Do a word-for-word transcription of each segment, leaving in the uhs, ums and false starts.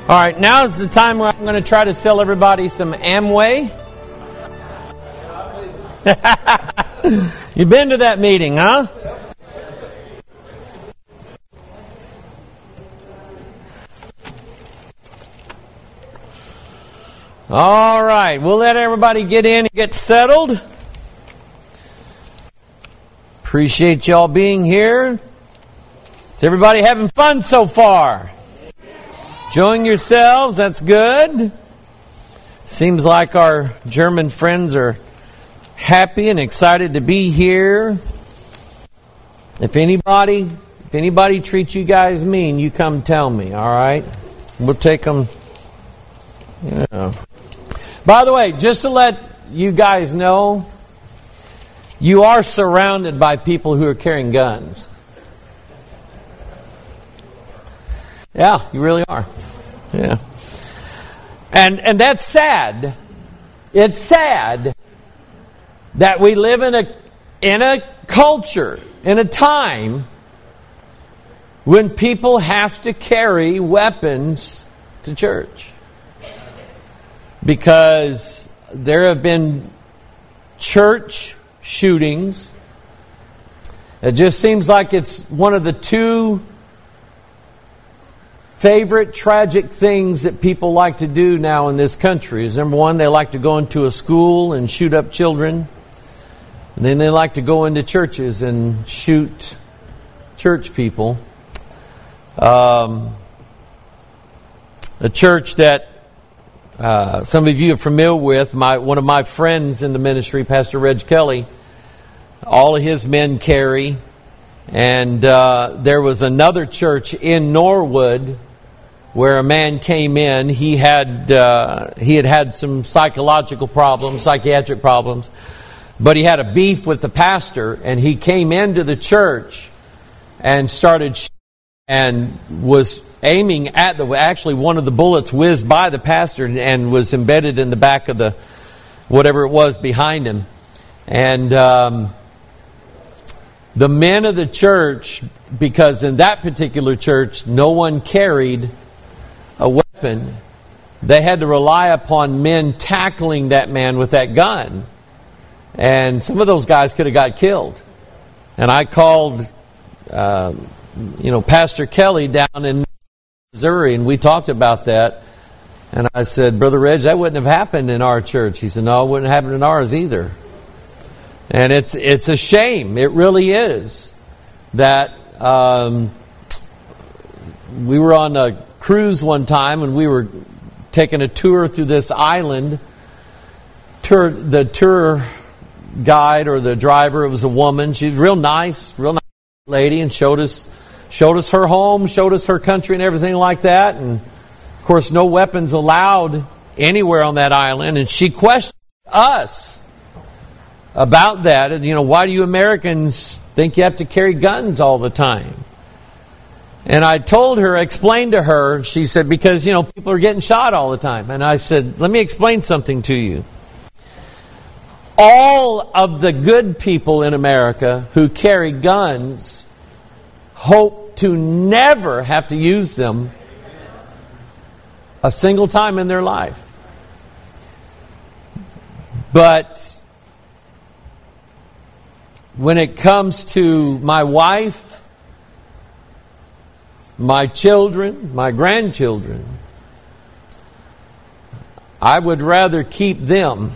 All right, now is the time where I'm going to try to sell everybody some Amway. You've been to that meeting, huh? All right, we'll let everybody get in and get settled. Appreciate y'all being here. Is everybody having fun so far? Enjoying yourselves? That's good. Seems like our German friends are happy and excited to be here. If anybody, if anybody treats you guys mean, you come tell me. All right, we'll take them. Yeah. By the way, just to let you guys know, you are surrounded by people who are carrying guns. Yeah, you really are. Yeah. And and that's sad. It's sad that we live in a in a culture, in a time when people have to carry weapons to church. Because there have been church shootings. It just seems like it's one of the two favorite tragic things that people like to do now in this country. Is number one, they like to go into a school and shoot up children. And then they like to go into churches and shoot church people. Um, a church that uh, some of you are familiar with, my one of my friends in the ministry, Pastor Reg Kelly, all of his men carry. And uh, there was another church in Norwood where a man came in. He had uh, he had had some psychological problems, psychiatric problems, but he had a beef with the pastor, and he came into the church and started sh- and was aiming at the. Actually, one of the bullets whizzed by the pastor and was embedded in the back of the whatever it was behind him, and. Um, The men of the church, because in that particular church, no one carried a weapon, they had to rely upon men tackling that man with that gun. And some of those guys could have got killed. And I called, uh, you know, Pastor Kelly down in Missouri, and we talked about that. And I said, Brother Reg, that wouldn't have happened in our church. He said, no, it wouldn't have happened in ours either. And it's it's a shame. It really is that um, we were on a cruise one time and we were taking a tour through this island. Tour, the tour guide or the driver, it was a woman. She was real nice, real nice lady, and showed us showed us her home, showed us her country and everything like that. And of course, no weapons allowed anywhere on that island. And she questioned us about that, and you know, why do you Americans think you have to carry guns all the time? And I told her, explained to her, she said, because, you know, people are getting shot all the time. And I said, let me explain something to you. All of the good people in America who carry guns hope to never have to use them a single time in their life. But when it comes to my wife, my children, my grandchildren, I would rather keep them.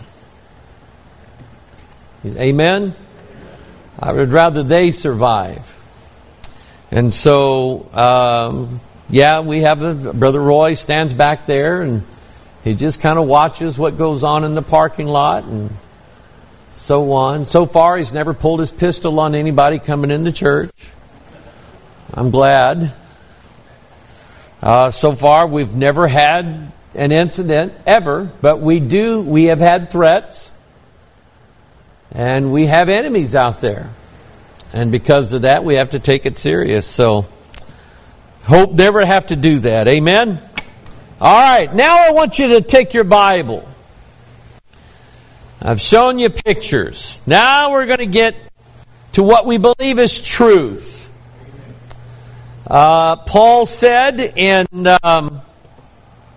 Amen? I would rather they survive. And so, um, yeah, we have a, Brother Roy stands back there and he just kind of watches what goes on in the parking lot and so on. So far, he's never pulled his pistol on anybody coming into church. I'm glad. Uh, so far, we've never had an incident ever, but we do. We have had threats, and we have enemies out there, and because of that, we have to take it serious. So, hope never have to do that. Amen. All right, now I want you to take your Bible. I've shown you pictures. Now we're going to get to what we believe is truth. Uh, Paul said in um,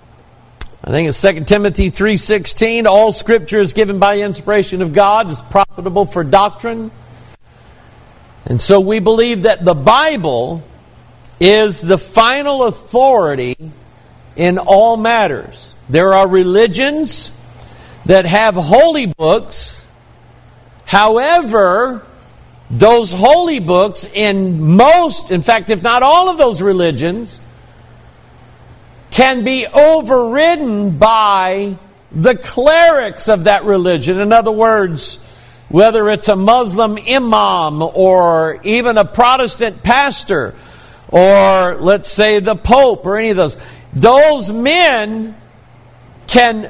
I think it's Second Timothy three sixteen. All Scripture is given by inspiration of God, is profitable for doctrine. And so we believe that the Bible is the final authority in all matters. There are religions that have holy books. However, those holy books in most, in fact, if not all of those religions, can be overridden by the clerics of that religion. In other words, whether it's a Muslim imam or even a Protestant pastor or let's say the Pope or any of those, those men can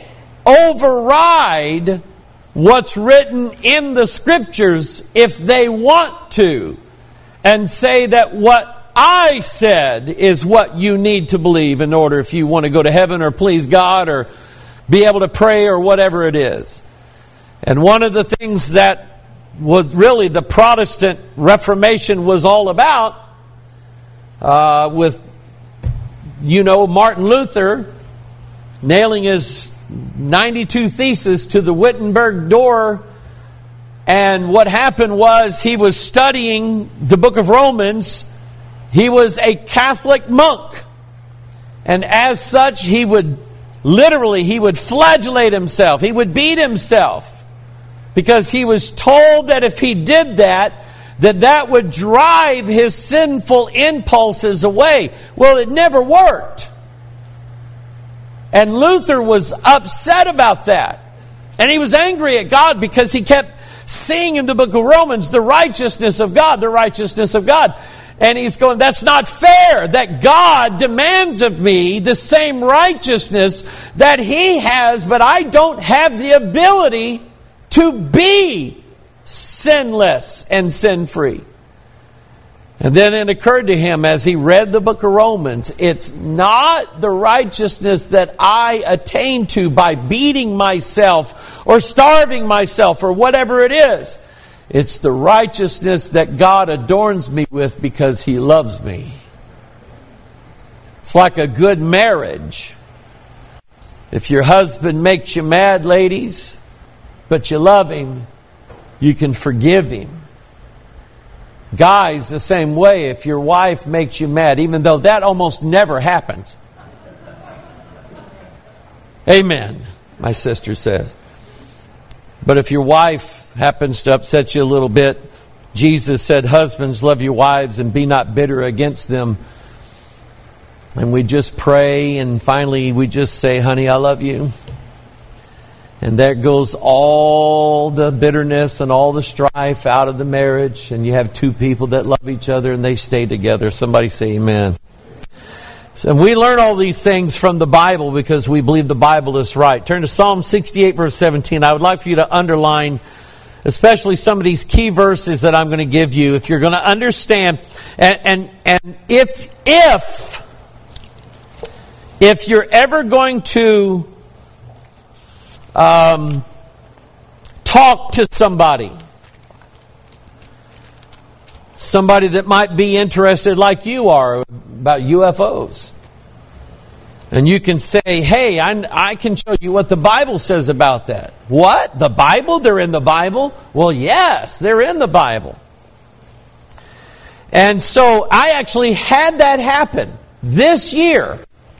override what's written in the Scriptures if they want to and say that what I said is what you need to believe in order if you want to go to heaven or please God or be able to pray or whatever it is. And one of the things that was really the Protestant Reformation was all about, uh, with, you know, Martin Luther nailing his ninety-two theses to the Wittenberg door. And what happened was he was studying the book of Romans. He was a Catholic monk. And as such, he would literally, he would flagellate himself. He would beat himself. Because he was told that if he did that, that that would drive his sinful impulses away. Well, it never worked. And Luther was upset about that. And he was angry at God because he kept seeing in the book of Romans the righteousness of God, the righteousness of God. And he's going, that's not fair that God demands of me the same righteousness that He has, but I don't have the ability to be sinless and sin-free. And then it occurred to him as he read the book of Romans, it's not the righteousness that I attain to by beating myself or starving myself or whatever it is. It's the righteousness that God adorns me with because He loves me. It's like a good marriage. If your husband makes you mad, ladies, but you love him, you can forgive him. Guys, the same way. If your wife makes you mad, even though that almost never happens. Amen, my sister says. But if your wife happens to upset you a little bit, Jesus said, husbands, love your wives and be not bitter against them. And we just pray and finally we just say, honey, I love you. And there goes all the bitterness and all the strife out of the marriage. And you have two people that love each other and they stay together. Somebody say amen. So, and we learn all these things from the Bible because we believe the Bible is right. Turn to Psalm sixty-eight, verse seventeen. I would like for you to underline especially some of these key verses that I'm going to give you. If you're going to understand, and and, and if, if, if you're ever going to Um, talk to somebody. Somebody that might be interested like you are about U F Os. And you can say, hey, I, I can show you what the Bible says about that. What? The Bible? They're in the Bible? Well, yes, they're in the Bible. And so I actually had that happen this year.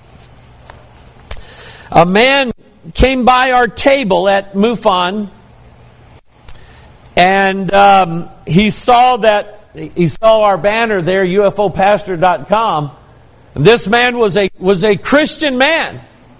A man came by our table at MUFON, and um, he saw that he saw our banner there, U F O pastor dot com. This man was a was a Christian man.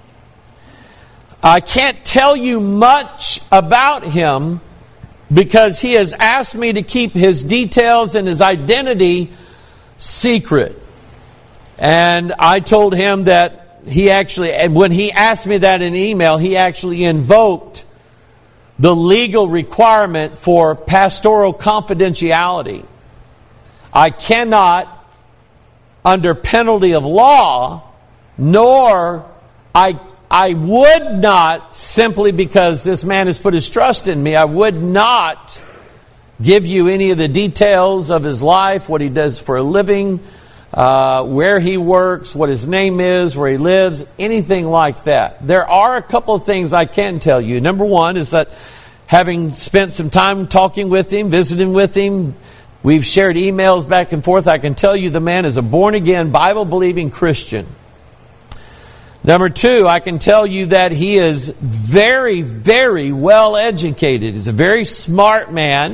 I can't tell you much about him because he has asked me to keep his details and his identity secret. And I told him that he actually, and when he asked me that in email, he actually invoked the legal requirement for pastoral confidentiality. I cannot, under penalty of law, nor I I would not, simply because this man has put his trust in me, I would not give you any of the details of his life, what he does for a living, uh, where he works, what his name is, where he lives, anything like that. There are a couple of things I can tell you. Number one is that having spent some time talking with him, visiting with him, we've shared emails back and forth, I can tell you the man is a born-again, Bible-believing Christian. Number two, I can tell you that he is very, very well educated. He's a very smart man.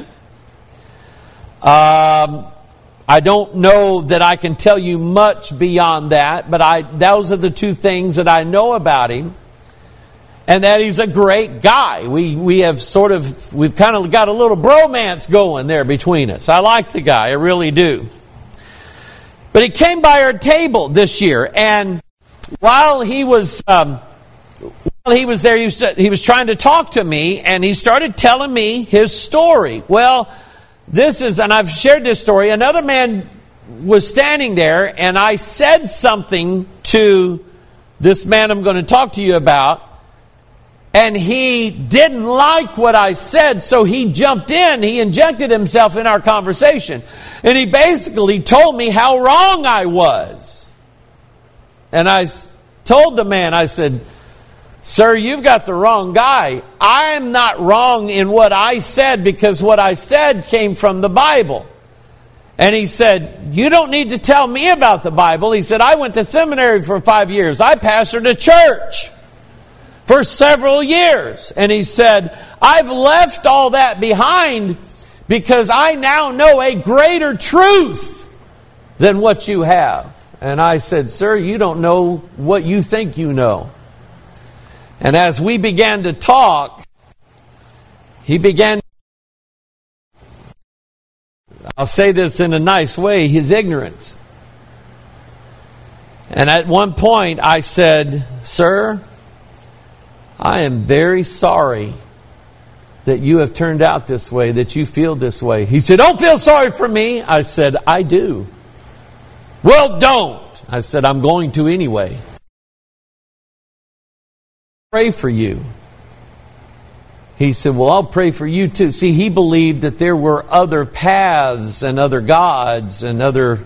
Um, I don't know that I can tell you much beyond that, but I those are the two things that I know about him. And that he's a great guy. We we have sort of, we've kind of got a little bromance going there between us. I like the guy, I really do. But he came by our table this year, and while he was um, while he was there, he was, he was trying to talk to me, and he started telling me his story. Well, this is, and I've shared this story, another man was standing there, and I said something to this man I'm going to talk to you about, and he didn't like what I said, so he jumped in, he injected himself in our conversation, and he basically told me how wrong I was. And I told the man, I said, "Sir, you've got the wrong guy. I'm not wrong in what I said because what I said came from the Bible." And he said, "You don't need to tell me about the Bible." He said, "I went to seminary for five years. I pastored a church for several years." And he said, "I've left all that behind because I now know a greater truth than what you have." And I said, "Sir, you don't know what you think you know." And as we began to talk, he began, I'll say this in a nice way, his ignorance. And at one point I said, "Sir, I am very sorry that you have turned out this way, that you feel this way." He said, "Don't feel sorry for me." I said, "I do." "Well, don't." I said, "I'm going to anyway. Pray for you." He said, "Well, I'll pray for you too." See, he believed that there were other paths and other gods and other...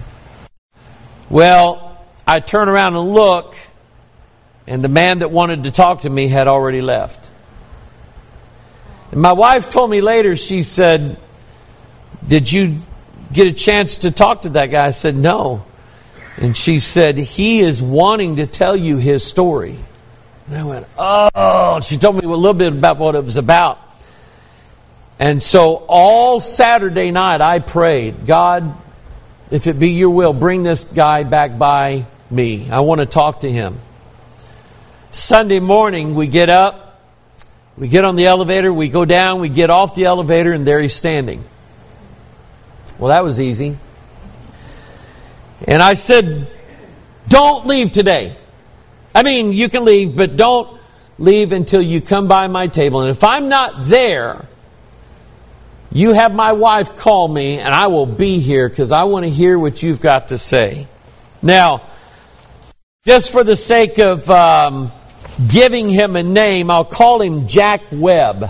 Well, I turn around and look, and the man that wanted to talk to me had already left. And my wife told me later, she said, "Did you get a chance to talk to that guy?" I said, "No." And she said, "He is wanting to tell you his story." And I went, "Oh." She told me a little bit about what it was about. And so all Saturday night I prayed, "God, if it be your will, bring this guy back by me. I want to talk to him." Sunday morning we get up, we get on the elevator, we go down, we get off the elevator, and there he's standing. Well, that was easy. And I said, "Don't leave today. I mean, you can leave, but don't leave until you come by my table. And if I'm not there, you have my wife call me, and I will be here because I want to hear what you've got to say." Now, just for the sake of um, giving him a name, I'll call him Jack Webb.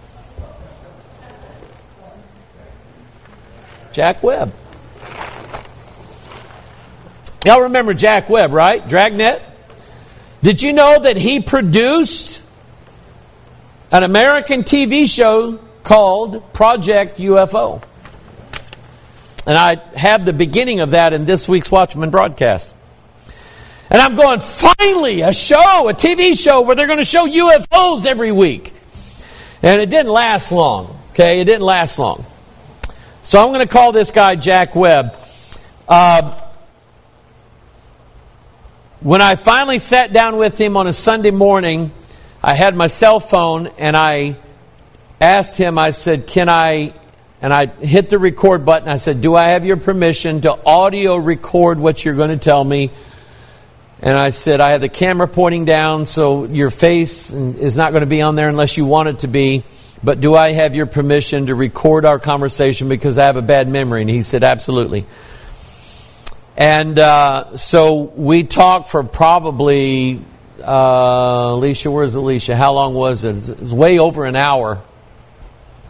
Jack Webb. Y'all remember Jack Webb, right? Dragnet. Did you know that he produced an American T V show called Project U F O? And I have the beginning of that in this week's Watchman broadcast. And I'm going, finally, a show, a T V show where they're going to show U F Os every week. And it didn't last long, okay? It didn't last long. So I'm going to call this guy Jack Webb. Uh, when I finally sat down with him on a Sunday morning, I had my cell phone and I asked him, I said, "Can I," and I hit the record button. I said, "Do I have your permission to audio record what you're going to tell me?" And I said, "I have the camera pointing down, so your face is not going to be on there unless you want it to be. But do I have your permission to record our conversation because I have a bad memory?" And he said, "Absolutely." And uh, so we talked for probably, uh, Alicia, where's Alicia? How long was it? It was way over an hour.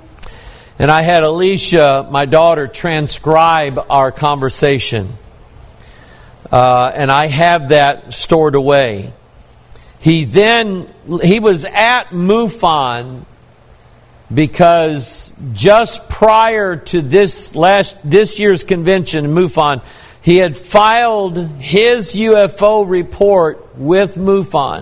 And I had Alicia, my daughter, transcribe our conversation. Uh, and I have that stored away. He then, he was at MUFON because just prior to this last, this year's convention in MUFON, he had filed his U F O report with MUFON.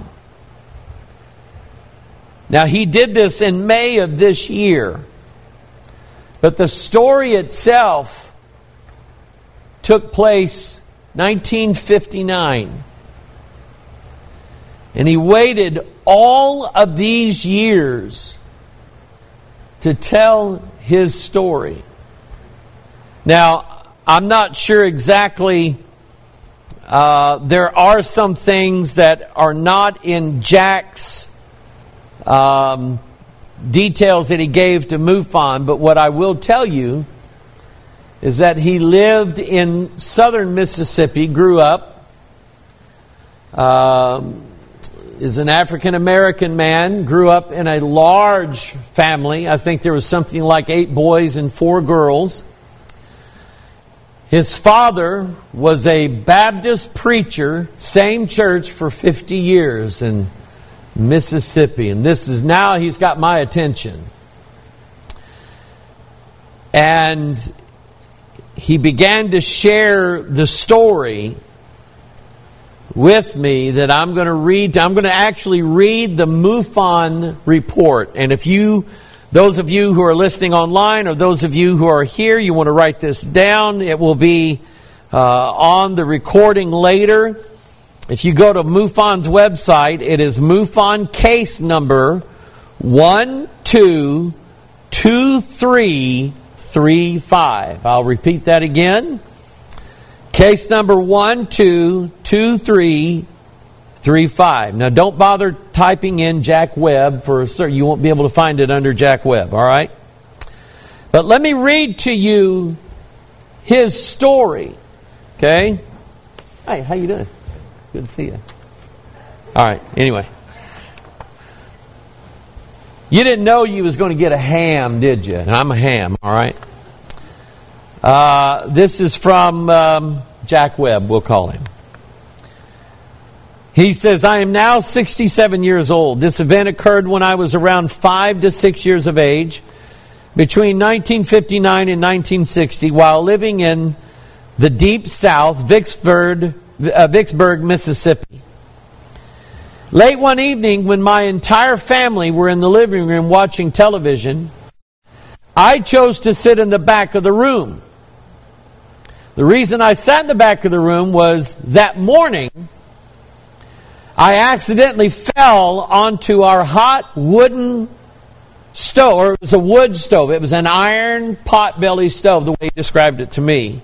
Now, he did this in May of this year. But the story itself took place nineteen fifty-nine. And he waited all of these years to tell his story. Now, I'm not sure exactly. Uh, there are some things that are not in Jack's um, details that he gave to MUFON, but what I will tell you is that he lived in southern Mississippi, grew up, um, is an African-American man, grew up in a large family. I think there was something like eight boys and four girls. His father was a Baptist preacher, same church for fifty years in Mississippi. And this is now he's got my attention. And he began to share the story with me that I'm going to read. I'm going to actually read the MUFON report. And if you, those of you who are listening online or those of you who are here, you want to write this down. It will be uh, on the recording later. If you go to MUFON's website, it is MUFON case number one two two three three five. I'll repeat that again. Case number one two two three three five. Now, don't bother typing in Jack Webb for a certain. You won't be able to find it under Jack Webb, all right? But let me read to you his story, okay? Hey, how you doing? Good to see you. All right, anyway. You didn't know you was going to get a ham, did you? And I'm a ham, all right? Uh, this is from um, Jack Webb, we'll call him. He says, I am now sixty-seven years old. This event occurred when I was around five to six years of age, between nineteen fifty-nine and nineteen sixty, while living in the deep south, Vicksburg, uh, Vicksburg, Mississippi. Late one evening, when my entire family were in the living room watching television, I chose to sit in the back of the room. The reason I sat in the back of the room was that morning, I accidentally fell onto our hot wooden stove, or it was a wood stove. It was an iron potbelly stove, the way he described it to me.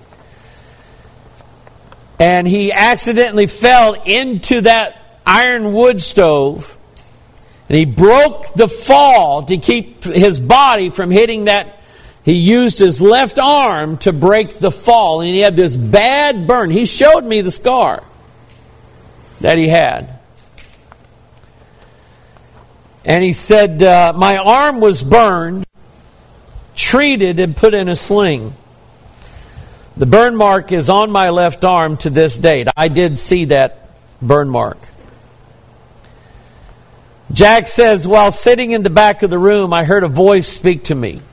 And he accidentally fell into that iron wood stove, and he broke the fall to keep his body from hitting that. He used his left arm to break the fall, and he had this bad burn. He showed me the scar that he had. And he said, uh, my arm was burned, treated, and put in a sling. The burn mark is on my left arm to this date. I did see that burn mark. Jack says, while sitting in the back of the room, I heard a voice speak to me.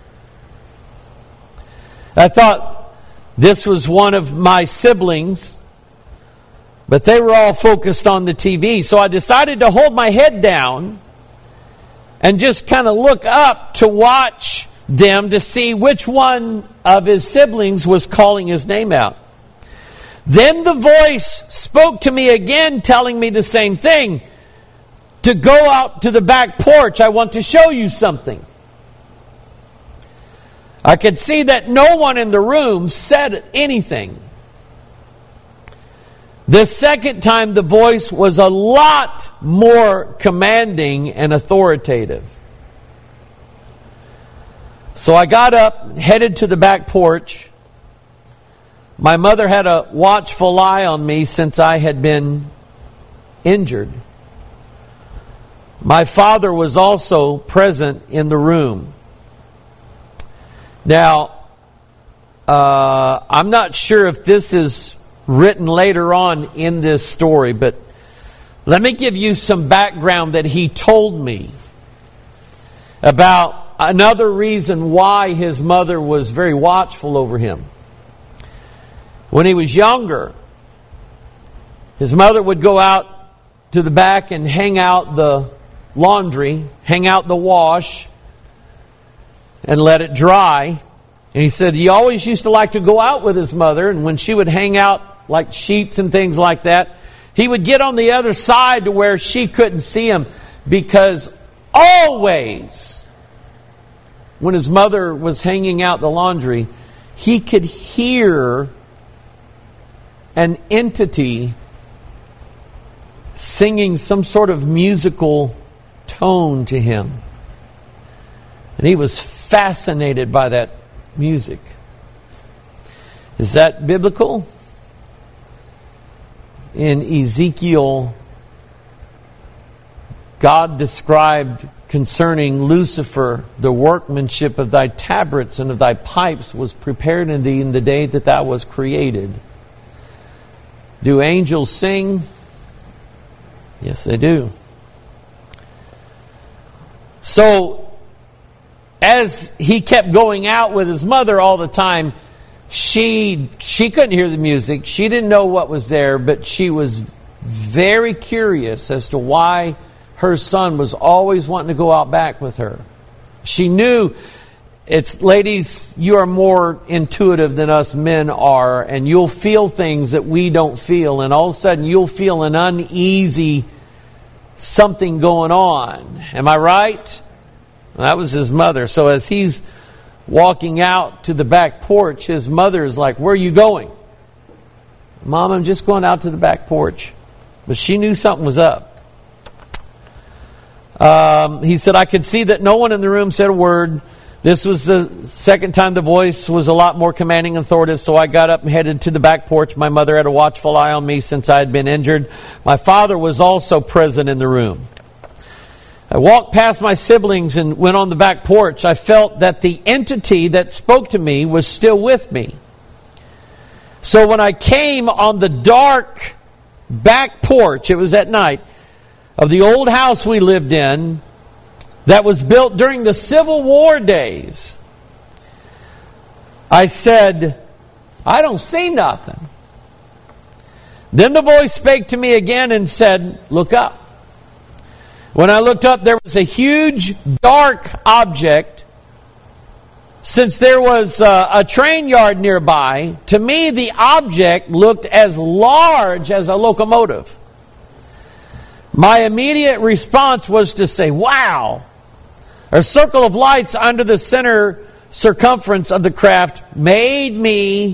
I thought this was one of my siblings, but they were all focused on the T V. So I decided to hold my head down and just kind of look up to watch them to see which one of his siblings was calling his name out. Then the voice spoke to me again, telling me the same thing. To go out to the back porch, I want to show you something. I could see that no one in the room said anything. The second time, the voice was a lot more commanding and authoritative. So I got up, headed to the back porch. My mother had a watchful eye on me since I had been injured. My father was also present in the room. Now, uh, I'm not sure if this is written later on in this story, but let me give you some background that he told me about another reason why his mother was very watchful over him. When he was younger, his mother would go out to the back and hang out the laundry, hang out the wash, and let it dry. And he said he always used to like to go out with his mother, and when she would hang out like sheets and things like that, he would get on the other side to where she couldn't see him, because always when his mother was hanging out the laundry, he could hear an entity singing some sort of musical tone to him. And he was fascinated by that music. Is that biblical? In Ezekiel, God described concerning Lucifer, the workmanship of thy tabrets and of thy pipes was prepared in thee in the day that thou was created. Do angels sing? Yes, they do. So, as he kept going out with his mother all the time, she she couldn't hear the music. She didn't know what was there, but she was very curious as to why her son was always wanting to go out back with her. She knew, it's, ladies, you are more intuitive than us men are, and you'll feel things that we don't feel, and all of a sudden you'll feel an uneasy something going on. Am I right? Well, that was his mother. So as he's walking out to the back porch, his mother is like, "Where are you going?" "Mom, I'm just going out to the back porch." But she knew something was up. Um, he said, "I could see that no one in the room said a word. This was the second time the voice was a lot more commanding and authoritative, so I got up and headed to the back porch. My mother had a watchful eye on me since I had been injured. My father was also present in the room. I walked past my siblings and went on the back porch. I felt that the entity that spoke to me was still with me. So when I came on the dark back porch, it was at night, of the old house we lived in, that was built during the Civil War days, I said, I don't see nothing. Then the voice spake to me again and said, look up. When I looked up, there was a huge dark object. Since there was a, a train yard nearby, to me the object looked as large as a locomotive. My immediate response was to say, wow. A circle of lights under the center circumference of the craft made me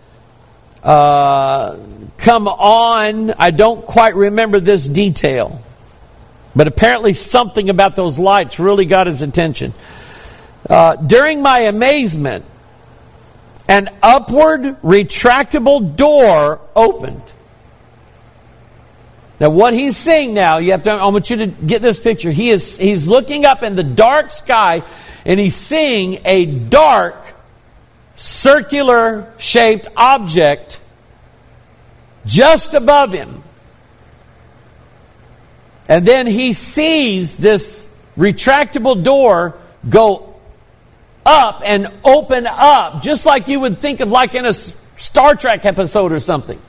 uh, come on. I don't quite remember this detail, but apparently something about those lights really got his attention. Uh, during my amazement, an upward retractable door opened. Now, what he's seeing now, you have to, I want you to get this picture. He is, he's looking up in the dark sky, and he's seeing a dark, circular shaped object just above him. And then he sees this retractable door go up and open up, just like you would think of like in a Star Trek episode or something.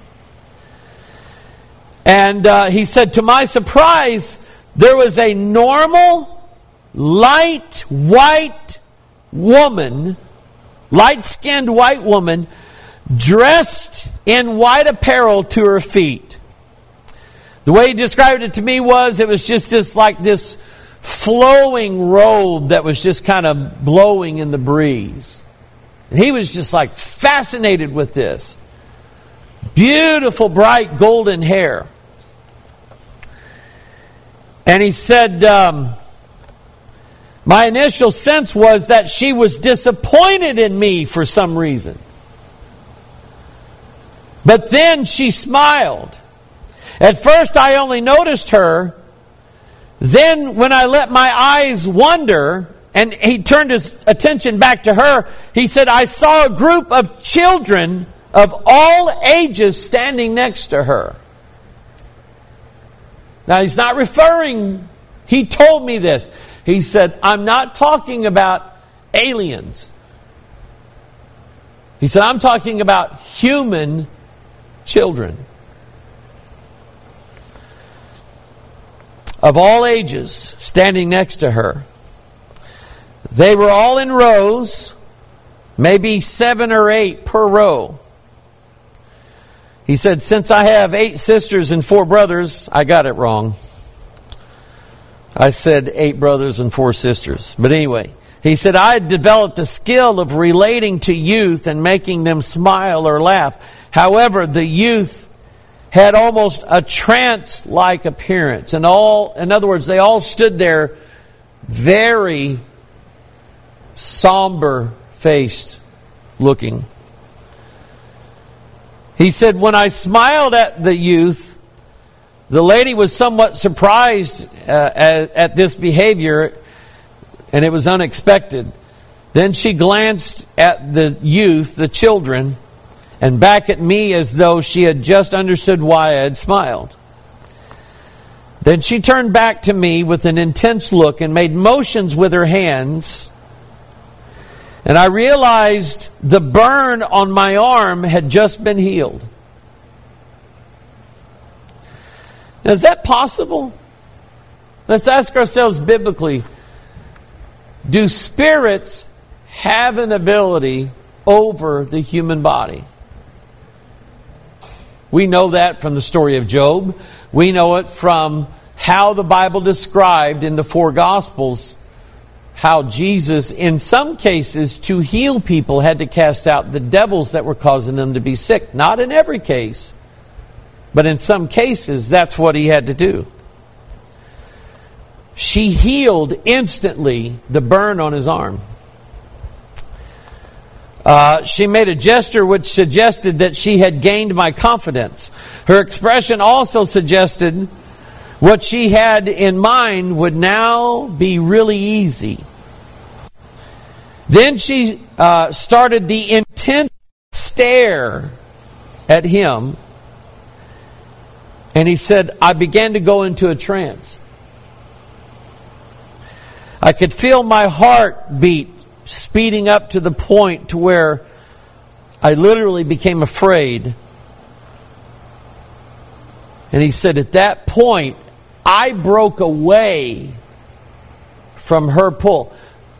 And uh, he said, to my surprise, there was a normal, light, white woman, light-skinned white woman, dressed in white apparel to her feet. The way he described it to me was, it was just this like this flowing robe that was just kind of blowing in the breeze. And he was just like fascinated with this. Beautiful, bright, golden hair. And he said, um, my initial sense was that she was disappointed in me for some reason. But then she smiled. At first I only noticed her. Then when I let my eyes wander, and he turned his attention back to her, he said, I saw a group of children of all ages standing next to her. Now, he's not referring, he told me this. He said, I'm not talking about aliens. He said, I'm talking about human children. Of all ages, standing next to her. They were all in rows, maybe seven or eight per row. He said, since I have eight sisters and four brothers, I got it wrong. I said eight brothers and four sisters. But anyway, he said, I had developed a skill of relating to youth and making them smile or laugh. However, the youth had almost a trance-like appearance. And all, in other words, they all stood there very somber-faced looking. He said, when I smiled at the youth, the lady was somewhat surprised uh, at, at this behavior, and it was unexpected. Then she glanced at the youth, the children, and back at me as though she had just understood why I had smiled. Then she turned back to me with an intense look and made motions with her hands. And I realized the burn on my arm had just been healed. Now, is that possible? Let's ask ourselves biblically, do spirits have an ability over the human body? We know that from the story of Job. We know it from how the Bible described in the four Gospels how Jesus, in some cases, to heal people, had to cast out the devils that were causing them to be sick. Not in every case, but in some cases, that's what he had to do. She healed instantly the burn on his arm. Uh, she made a gesture which suggested that she had gained my confidence. Her expression also suggested what she had in mind would now be really easy. Then she uh, started the intense stare at him. And he said, I began to go into a trance. I could feel my heart beat speeding up to the point to where I literally became afraid. And he said, at that point, I broke away from her pull.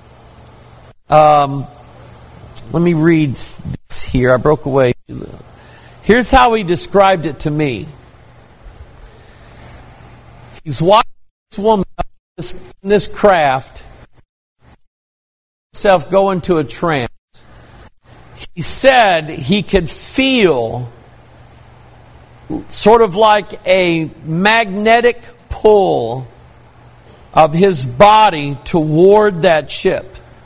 Um, let me read this here. I broke away. Here's how he described it to me. He's watching this woman this, this craft himself go into a trance. He said he could feel sort of like a magnetic pull of his body toward that ship.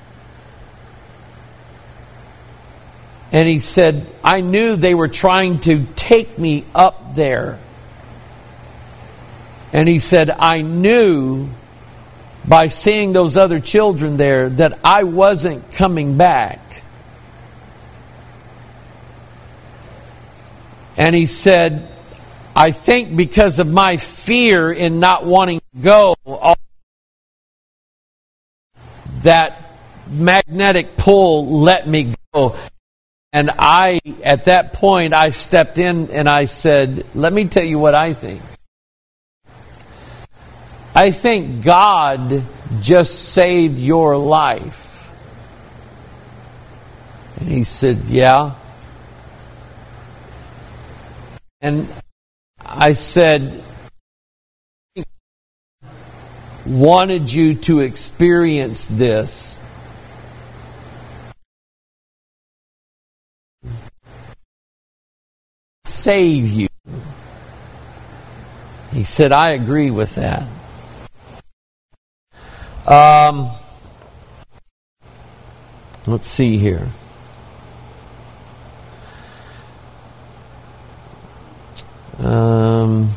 And he said, I knew they were trying to take me up there. And he said, I knew by seeing those other children there that I wasn't coming back. And he said, I think because of my fear in not wanting to go, that magnetic pull let me go. And I, at that point, I stepped in and I said, let me tell you what I think. I think God just saved your life. And he said, yeah. And I said, wanted you to experience this. Save you. He said, I agree with that. Um, let's see here. Um,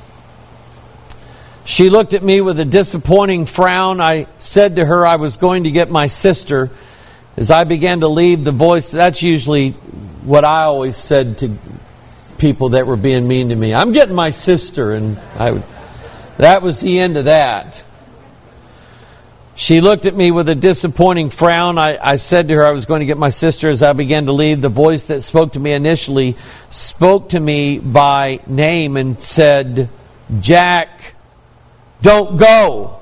she looked at me with a disappointing frown. I said to her I was going to get my sister. As I began to leave, the voice, that's usually what I always said to people that were being mean to me. I'm getting my sister, and I would, that was the end of that. She looked at me with a disappointing frown. I, I said to her I was going to get my sister. As I began to leave, the voice that spoke to me initially spoke to me by name and said, "Jack, don't go."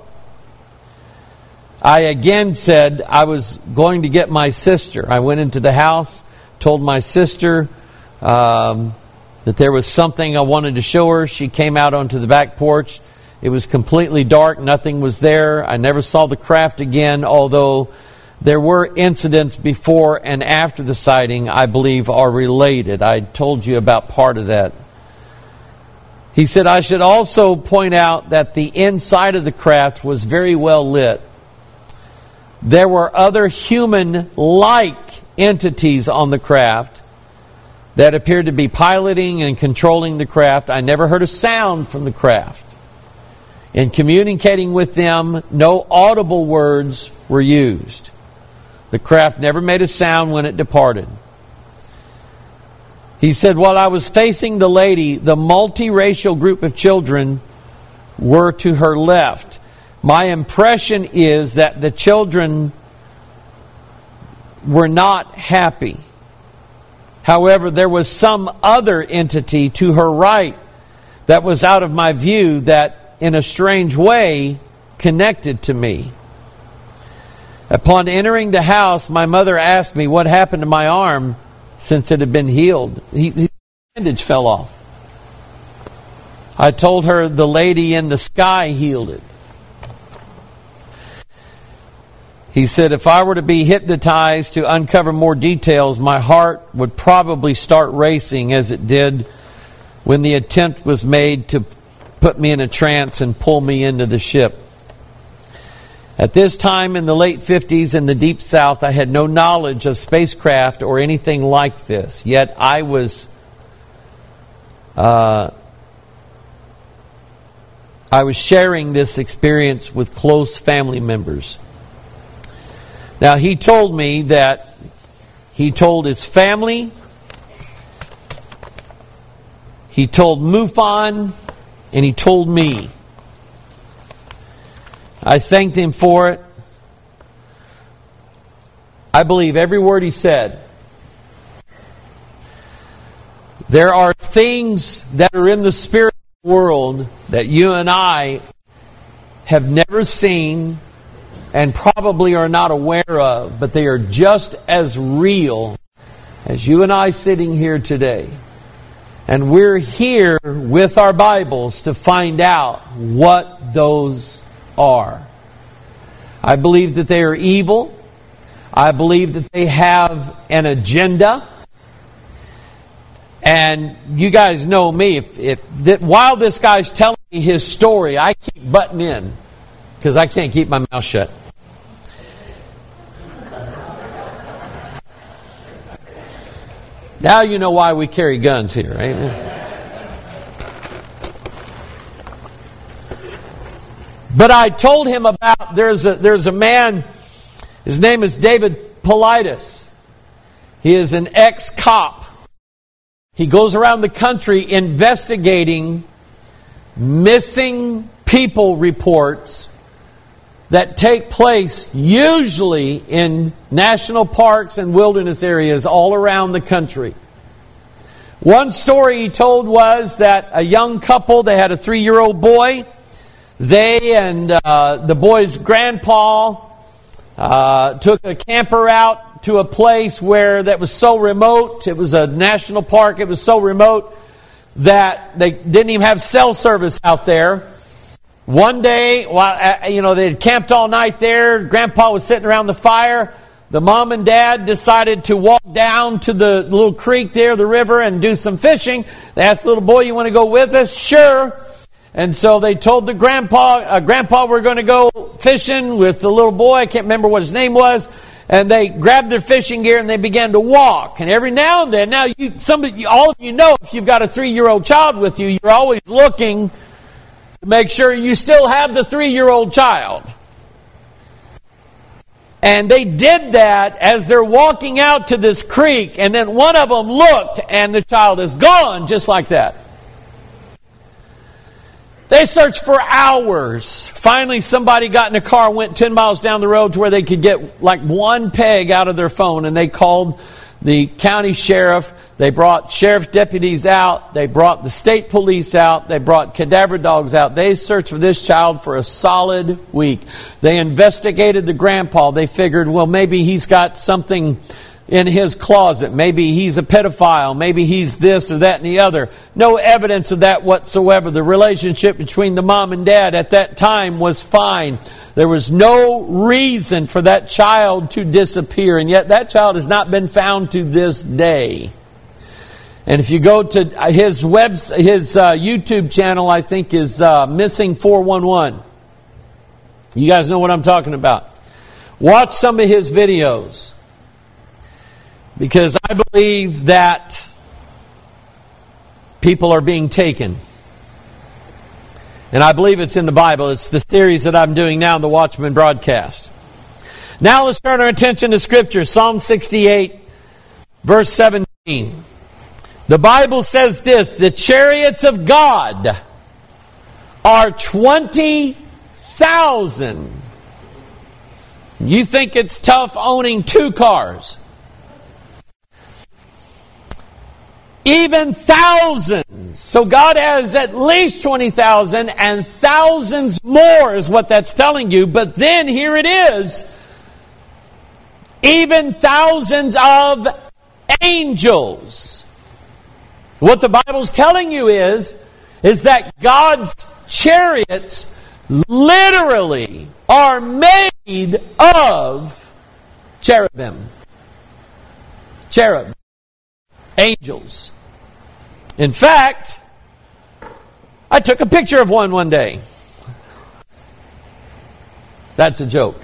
I again said I was going to get my sister. I went into the house, told my sister um, that there was something I wanted to show her. She came out onto the back porch. It was completely dark. Nothing was there. I never saw the craft again, although there were incidents before and after the sighting I believe are related. I told you about part of that. He said, I should also point out that the inside of the craft was very well lit. There were other human-like entities on the craft that appeared to be piloting and controlling the craft. I never heard a sound from the craft. In communicating with them, no audible words were used. The craft never made a sound when it departed. He said, while I was facing the lady, the multiracial group of children were to her left. My impression is that the children were not happy. However, there was some other entity to her right that was out of my view that in a strange way connected to me. Upon entering the house, my mother asked me what happened to my arm since it had been healed. He, the bandage fell off. I told her the lady in the sky healed it. He said, if I were to be hypnotized to uncover more details, my heart would probably start racing as it did when the attempt was made to put me in a trance and pull me into the ship. At this time in the late fifties in the deep south, I had no knowledge of spacecraft or anything like this. Yet I was uh, I was sharing this experience with close family members. Now, he told me that he told his family, he told MUFON, and he told me. I thanked him for it. I believe every word he said. There are things that are in the spirit world that you and I have never seen and probably are not aware of, but they are just as real as you and I sitting here today. And we're here with our Bibles to find out what those are. I believe that they are evil. I believe that they have an agenda. And you guys know me. If, if that, while this guy's telling me his story, I keep butting in because I can't keep my mouth shut. Now you know why we carry guns here, right? But I told him about, there's a, there's a man, his name is David Paulides. He is an ex-cop. He goes around the country investigating missing people reports that take place usually in national parks and wilderness areas all around the country. One story he told was that a young couple, they had a three-year-old boy. They and uh, the boy's grandpa uh, took a camper out to a place where that was so remote. It was a national park. It was so remote that they didn't even have cell service out there. One day, while you know they had camped all night there, Grandpa was sitting around the fire. The mom and dad decided to walk down to the little creek there, the river, and do some fishing. They asked the little boy, "You want to go with us?" Sure. And so they told the grandpa, uh, "Grandpa, we're going to go fishing with the little boy." I can't remember what his name was. And they grabbed their fishing gear and they began to walk. And every now and then, now you, somebody, all of you know, if you've got a three-year-old child with you, you're always looking to make sure you still have the three-year-old child. And they did that as they're walking out to this creek, and then one of them looked, and the child is gone, just like that. They searched for hours. Finally, somebody got in a car, went ten miles down the road to where they could get like one peg out of their phone, and they called the county sheriff. They brought sheriff's deputies out. They brought the state police out. They brought cadaver dogs out. They searched for this child for a solid week. They investigated the grandpa. They figured, well, maybe he's got something in his closet. Maybe he's a pedophile. Maybe he's this or that and the other. No evidence of that whatsoever. The relationship between the mom and dad at that time was fine. There was no reason for that child to disappear, and yet that child has not been found to this day. And if you go to his web, his uh, YouTube channel, I think is uh, Missing four one one. You guys know what I'm talking about. Watch some of his videos, because I believe that people are being taken. And I believe it's in the Bible. It's the series that I'm doing now in the Watchman broadcast. Now let's turn our attention to Scripture. Psalm sixty-eight, verse seventeen. The Bible says this: the chariots of God are twenty thousand. You think it's tough owning two cars? Even thousands. So God has at least twenty thousand, and thousands more is what that's telling you. But then here it is. Even thousands of angels. What the Bible's telling you is, is that God's chariots literally are made of cherubim. Cherub. Angels. In fact, I took a picture of one one day. That's a joke.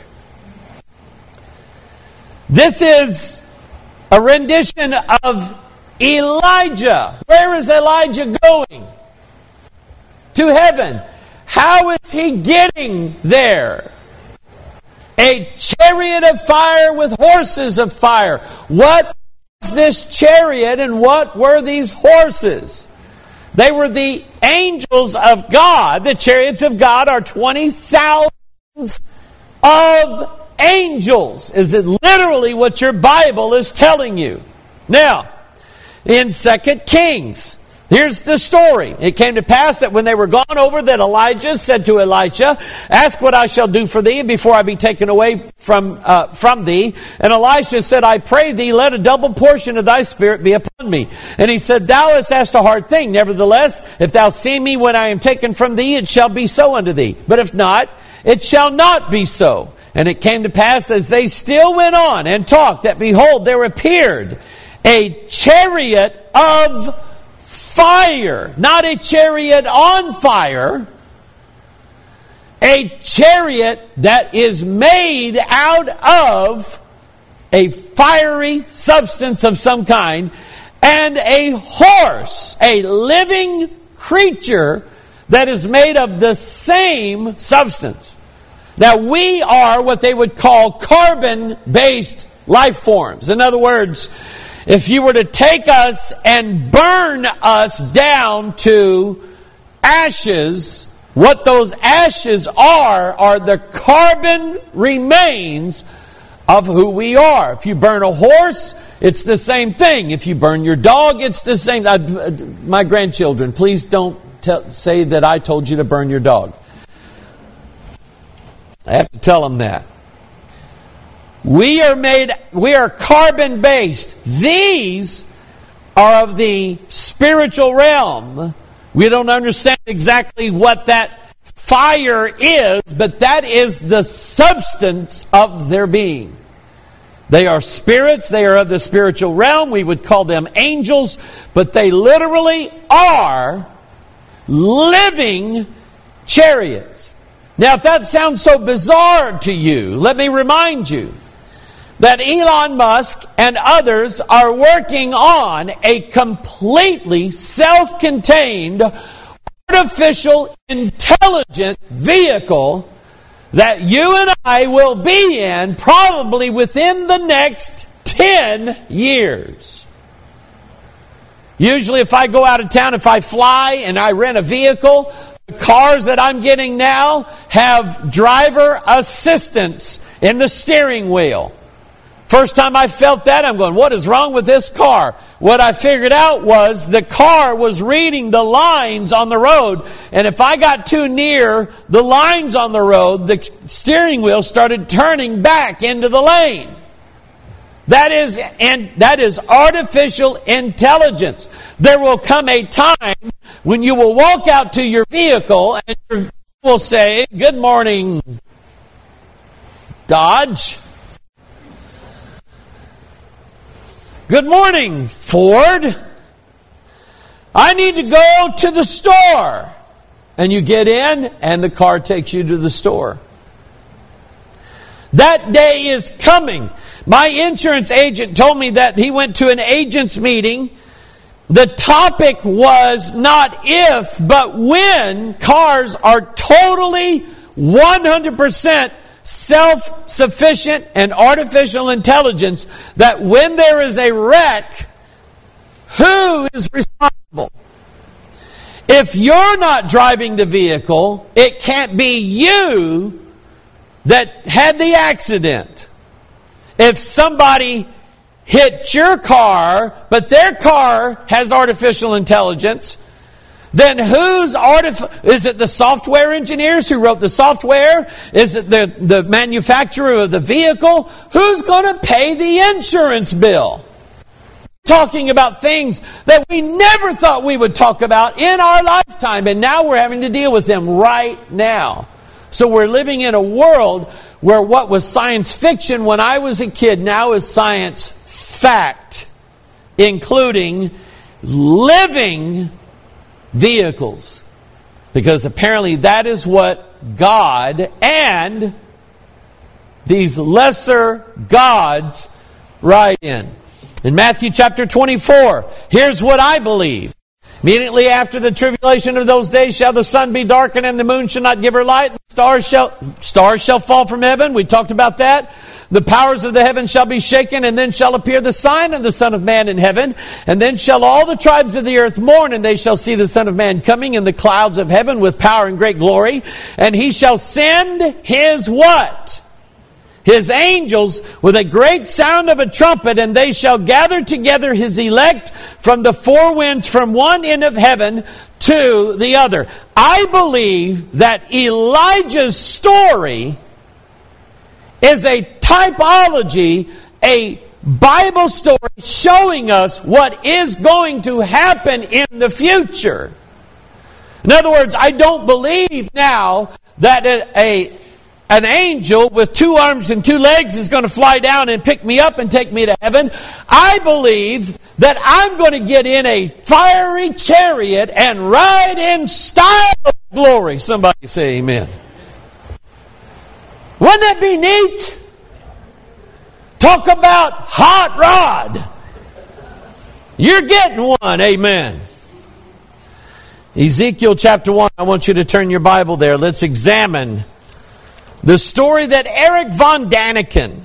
This is a rendition of Elijah. Where is Elijah going? To heaven. How is he getting there? A chariot of fire with horses of fire. What was this chariot and what were these horses? They were the angels of God. The chariots of God are twenty thousands of angels. Is it literally what your Bible is telling you? Now, in Second Kings, here's the story. It came to pass that when they were gone over, that Elijah said to Elisha, ask what I shall do for thee before I be taken away from uh, from thee. And Elisha said, I pray thee, let a double portion of thy spirit be upon me. And he said, thou hast asked a hard thing. Nevertheless, if thou see me when I am taken from thee, it shall be so unto thee. But if not, it shall not be so. And it came to pass as they still went on and talked, that behold, there appeared a chariot of fire. Not a chariot on fire. A chariot that is made out of a fiery substance of some kind, and a horse, a living creature that is made of the same substance. Now, we are what they would call carbon-based life forms. In other words, if you were to take us and burn us down to ashes, what those ashes are, are the carbon remains of who we are. If you burn a horse, it's the same thing. If you burn your dog, it's the same. Uh, my grandchildren, please don't tell, say that I told you to burn your dog. I have to tell them that. We are made, we are carbon based. These are of the spiritual realm. We don't understand exactly what that fire is, but that is the substance of their being. They are spirits, they are of the spiritual realm. We would call them angels, but they literally are living chariots. Now, if that sounds so bizarre to you, let me remind you that Elon Musk and others are working on a completely self-contained artificial intelligent vehicle that you and I will be in probably within the next ten years. Usually if I go out of town, if I fly and I rent a vehicle, the cars that I'm getting now have driver assistance in the steering wheel. First time I felt that, I'm going, what is wrong with this car? What I figured out was the car was reading the lines on the road. And if I got too near the lines on the road, the steering wheel started turning back into the lane. That is, and that is artificial intelligence. There will come a time when you will walk out to your vehicle and your vehicle will say, "Good morning, Dodge. Good morning, Ford. I need to go to the store." And you get in, and the car takes you to the store. That day is coming. My insurance agent told me that he went to an agent's meeting. The topic was not if, but when cars are totally one hundred percent self-sufficient and artificial intelligence, that when there is a wreck, who is responsible? If you're not driving the vehicle, it can't be you that had the accident. If somebody hit your car, but their car has artificial intelligence, then who's artif- is it the software engineers who wrote the software? Is it the, the manufacturer of the vehicle? Who's going to pay the insurance bill? Talking about things that we never thought we would talk about in our lifetime, and now we're having to deal with them right now. So we're living in a world where what was science fiction when I was a kid now is science fact, including living vehicles. Because apparently that is what God and these lesser gods ride in. In Matthew chapter twenty-four, here's what I believe. Immediately after the tribulation of those days shall the sun be darkened and the moon shall not give her light. The stars shall, stars shall fall from heaven. We talked about that. The powers of the heavens shall be shaken, and then shall appear the sign of the Son of Man in heaven. And then shall all the tribes of the earth mourn, and they shall see the Son of Man coming in the clouds of heaven with power and great glory. And he shall send his what? His angels with a great sound of a trumpet, and they shall gather together his elect from the four winds, from one end of heaven to the other. I believe that Elijah's story is a typology, a Bible story showing us what is going to happen in the future. In other words, I don't believe now that a, a An angel with two arms and two legs is going to fly down and pick me up and take me to heaven. I believe that I'm going to get in a fiery chariot and ride in style of glory. Somebody say amen. Wouldn't that be neat? Talk about hot rod. You're getting one, amen. Ezekiel chapter one, I want you to turn your Bible there. Let's examine the story that Eric Von Daniken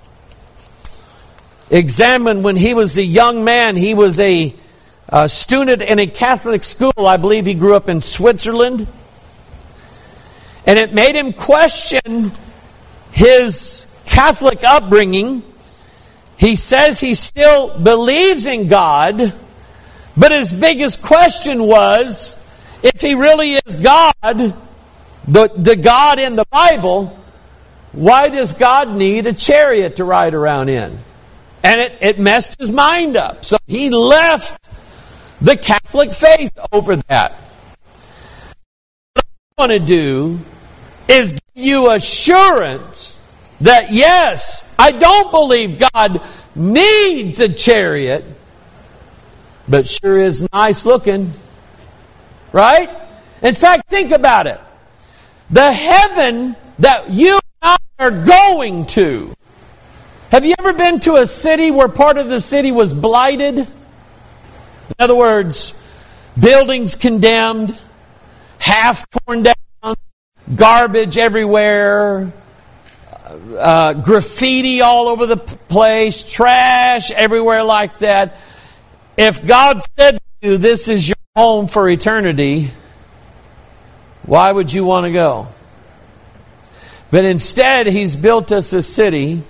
examined when he was a young man. He was a, a student in a Catholic school. I believe he grew up in Switzerland. And it made him question his Catholic upbringing. He says he still believes in God, but his biggest question was, if he really is God, The, the God in the Bible, why does God need a chariot to ride around in? And it, it messed his mind up. So he left the Catholic faith over that. What I want to do is give you assurance that yes, I don't believe God needs a chariot, but sure is nice looking. Right? In fact, think about it. The heaven that you and I are going to. Have you ever been to a city where part of the city was blighted? In other words, buildings condemned, half torn down, garbage everywhere, uh, graffiti all over the place, trash everywhere like that. If God said to you, this is your home for eternity, why would you want to go? But instead, He's built us a city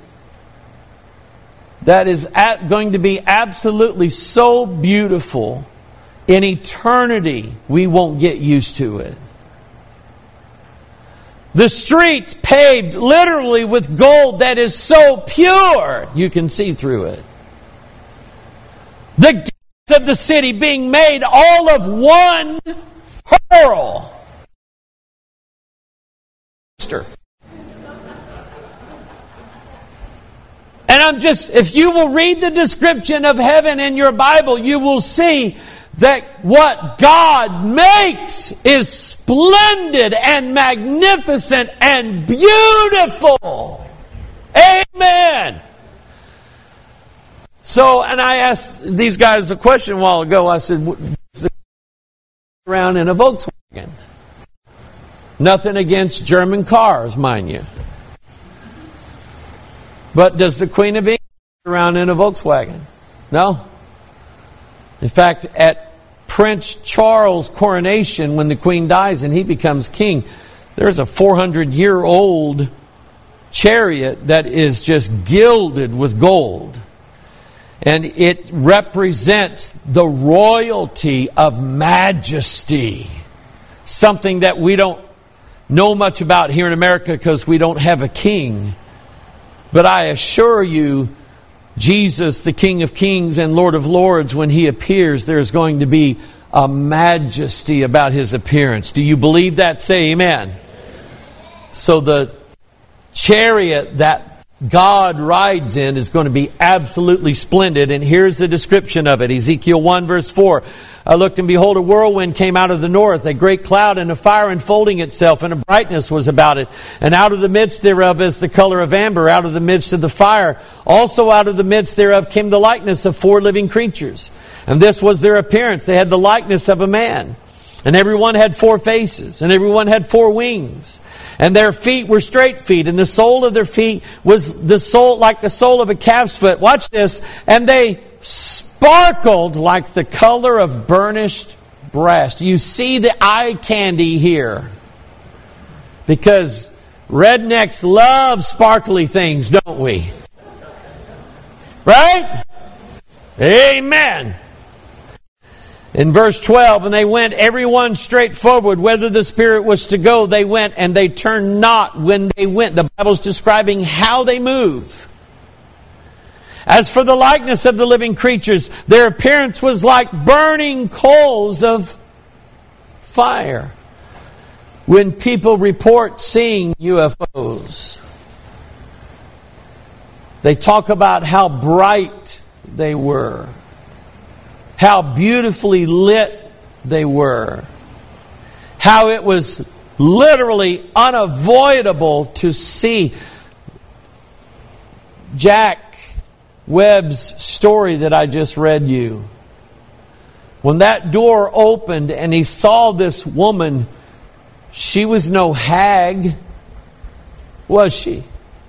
that is at, going to be absolutely so beautiful. In eternity, we won't get used to it. The streets paved literally with gold that is so pure you can see through it. The gates of the city being made all of one pearl. And I'm just, if you will read the description of heaven in your Bible, you will see that what God makes is splendid and magnificent and beautiful. Amen. So, and I asked these guys a question a while ago. I said, "Is the around in a Volkswagen?" Nothing against German cars, mind you. But does the Queen of England around in a Volkswagen? No. In fact, at Prince Charles' coronation, when the Queen dies and he becomes king, there's a four hundred year old chariot that is just gilded with gold. And it represents the royalty of majesty. Something that we don't know much about here in America because we don't have a king. But I assure you, Jesus, the King of Kings and Lord of Lords, when He appears, there's going to be a majesty about His appearance. Do you believe that? Say amen. So the chariot that God rides in is going to be absolutely splendid. And here's the description of it. Ezekiel one verse four. I looked, and behold, a whirlwind came out of the north, a great cloud, and a fire enfolding itself, and a brightness was about it. And out of the midst thereof is the color of amber, out of the midst of the fire. Also out of the midst thereof came the likeness of four living creatures. And this was their appearance. They had the likeness of a man. And every one had four faces, and every one had four wings. And their feet were straight feet, and the sole of their feet was the sole like the sole of a calf's foot. Watch this. And they sparkled like the color of burnished brass. You see the eye candy here. Because rednecks love sparkly things, don't we? Right? Amen. In verse twelve, and they went every one straight forward, whether the Spirit was to go, they went, and they turned not when they went. The Bible's describing how they move. As for the likeness of the living creatures, their appearance was like burning coals of fire. When people report seeing U F Os, they talk about how bright they were, how beautifully lit they were, how it was literally unavoidable to see. Jack Webb's story that I just read you. When that door opened and he saw this woman, she was no hag, was she?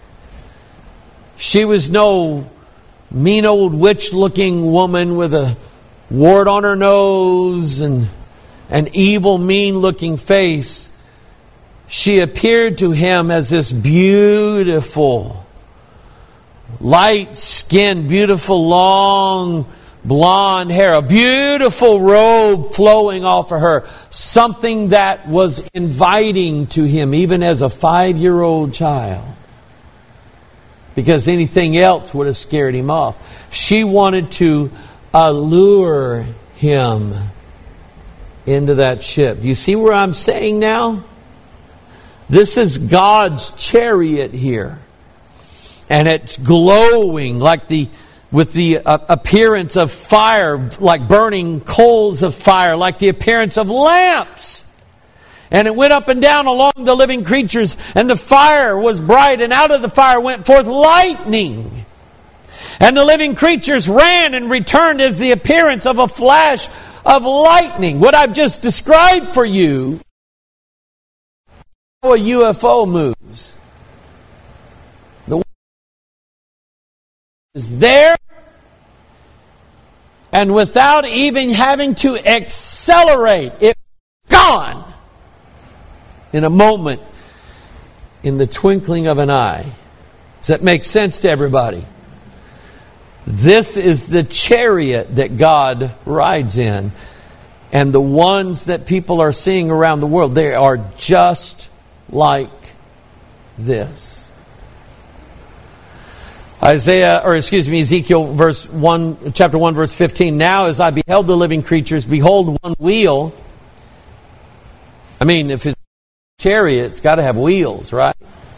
She was no mean old witch-looking woman with a wart on her nose and an evil, mean-looking face. She appeared to him as this beautiful, light-skinned, beautiful, long, blonde hair, a beautiful robe flowing off of her, something that was inviting to him, even as a five-year-old child, because anything else would have scared him off. She wanted to allure him into that ship. You see where I'm saying now? This is God's chariot here. And it's glowing like the with the uh, appearance of fire, like burning coals of fire, like the appearance of lamps. And it went up and down along the living creatures, and the fire was bright, and out of the fire went forth lightning. And the living creatures ran and returned as the appearance of a flash of lightning. What I've just described for you a U F O moves. The one is there, and without even having to accelerate, it's gone in a moment, in the twinkling of an eye. Does that make sense to everybody? This is the chariot that God rides in. And the ones that people are seeing around the world, they are just like this. Isaiah, or excuse me, Ezekiel verse one, chapter one, verse fifteen. Now as I beheld the living creatures, behold, one wheel. I mean, if it's a chariot, it's got to have wheels, right?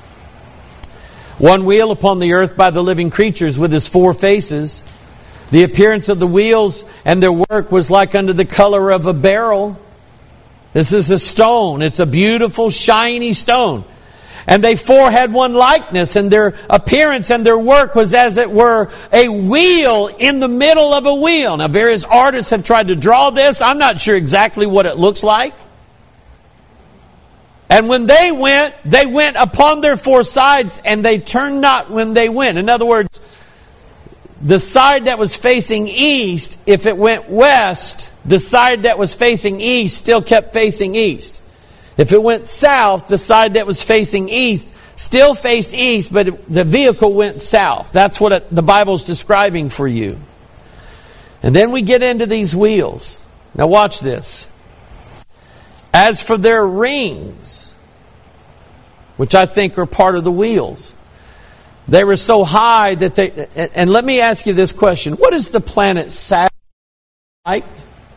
One wheel upon the earth by the living creatures with his four faces. The appearance of the wheels and their work was like unto the color of a beryl. This is a stone. It's a beautiful, shiny stone. And they four had one likeness, and their appearance and their work was as it were a wheel in the middle of a wheel. Now, various artists have tried to draw this. I'm not sure exactly what it looks like. And when they went, they went upon their four sides, and they turned not when they went. In other words, the side that was facing east, if it went west, the side that was facing east still kept facing east. If it went south, the side that was facing east still faced east, but the vehicle went south. That's what it, the Bible's describing for you. And then we get into these wheels. Now watch this. As for their rings, which I think are part of the wheels, they were so high that they... And let me ask you this question. What is the planet Saturn like?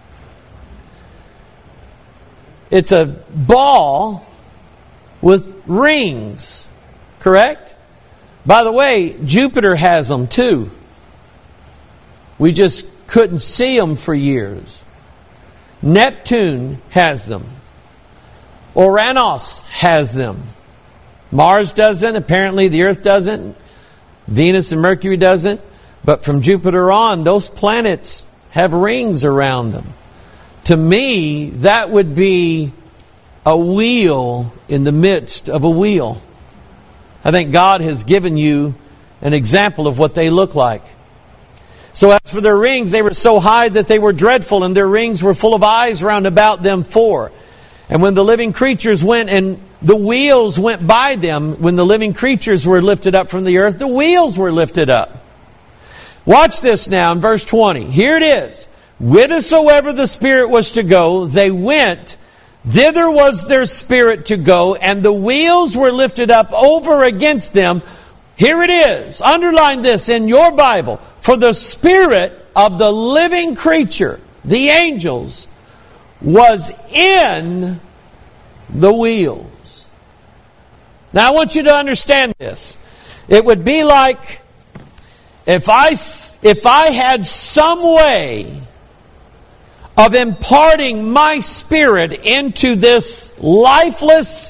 It's a ball with rings, correct? By the way, Jupiter has them too. We just couldn't see them for years. Neptune has them. Uranus has them. Mars doesn't. Apparently the Earth doesn't. Venus and Mercury doesn't. But from Jupiter on, those planets have rings around them. To me, that would be a wheel in the midst of a wheel. I think God has given you an example of what they look like. So as for their rings, they were so high that they were dreadful, and their rings were full of eyes round about them four. And when the living creatures went and the wheels went by them, when the living creatures were lifted up from the earth, the wheels were lifted up. Watch this now in verse twenty. Here it is. Whithersoever the Spirit was to go, they went. Thither was their spirit to go, and the wheels were lifted up over against them. Here it is. Underline this in your Bible. For the spirit of the living creature, the angels, was in the wheels. Now I want you to understand this. It would be like if I, if I had some way of imparting my spirit into this lifeless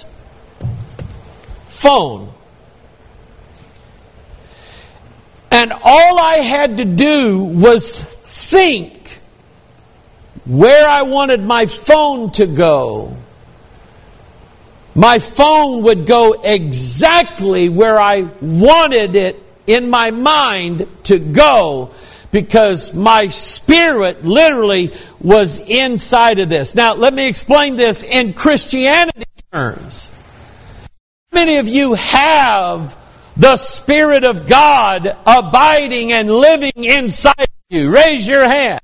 phone, and all I had to do was think where I wanted my phone to go, my phone would go exactly where I wanted it in my mind to go, because my spirit literally was inside of this. Now, let me explain this in Christianity terms. How many of you have the Spirit of God abiding and living inside of you? Raise your hand.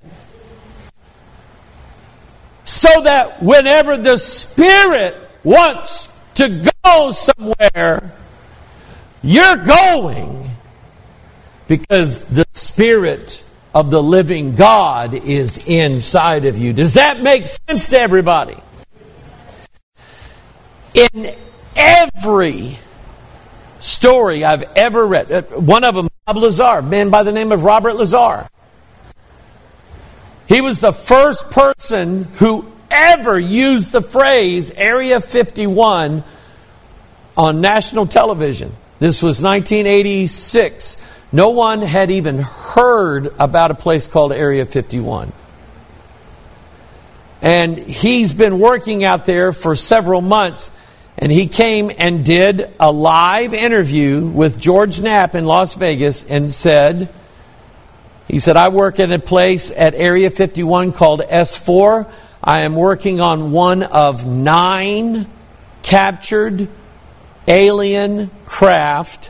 So that whenever the Spirit wants to go somewhere, you're going, because the Spirit of the living God is inside of you. Does that make sense to everybody? In every story I've ever read, one of them, Bob Lazar, a man by the name of Robert Lazar. He was the first person who ever used the phrase Area fifty-one on national television. This was nineteen eighty-six. No one had even heard about a place called Area fifty-one. And he's been working out there for several months. And he came and did a live interview with George Knapp in Las Vegas and said, he said, I work at a place at Area fifty-one called S four. I am working on one of nine captured alien craft.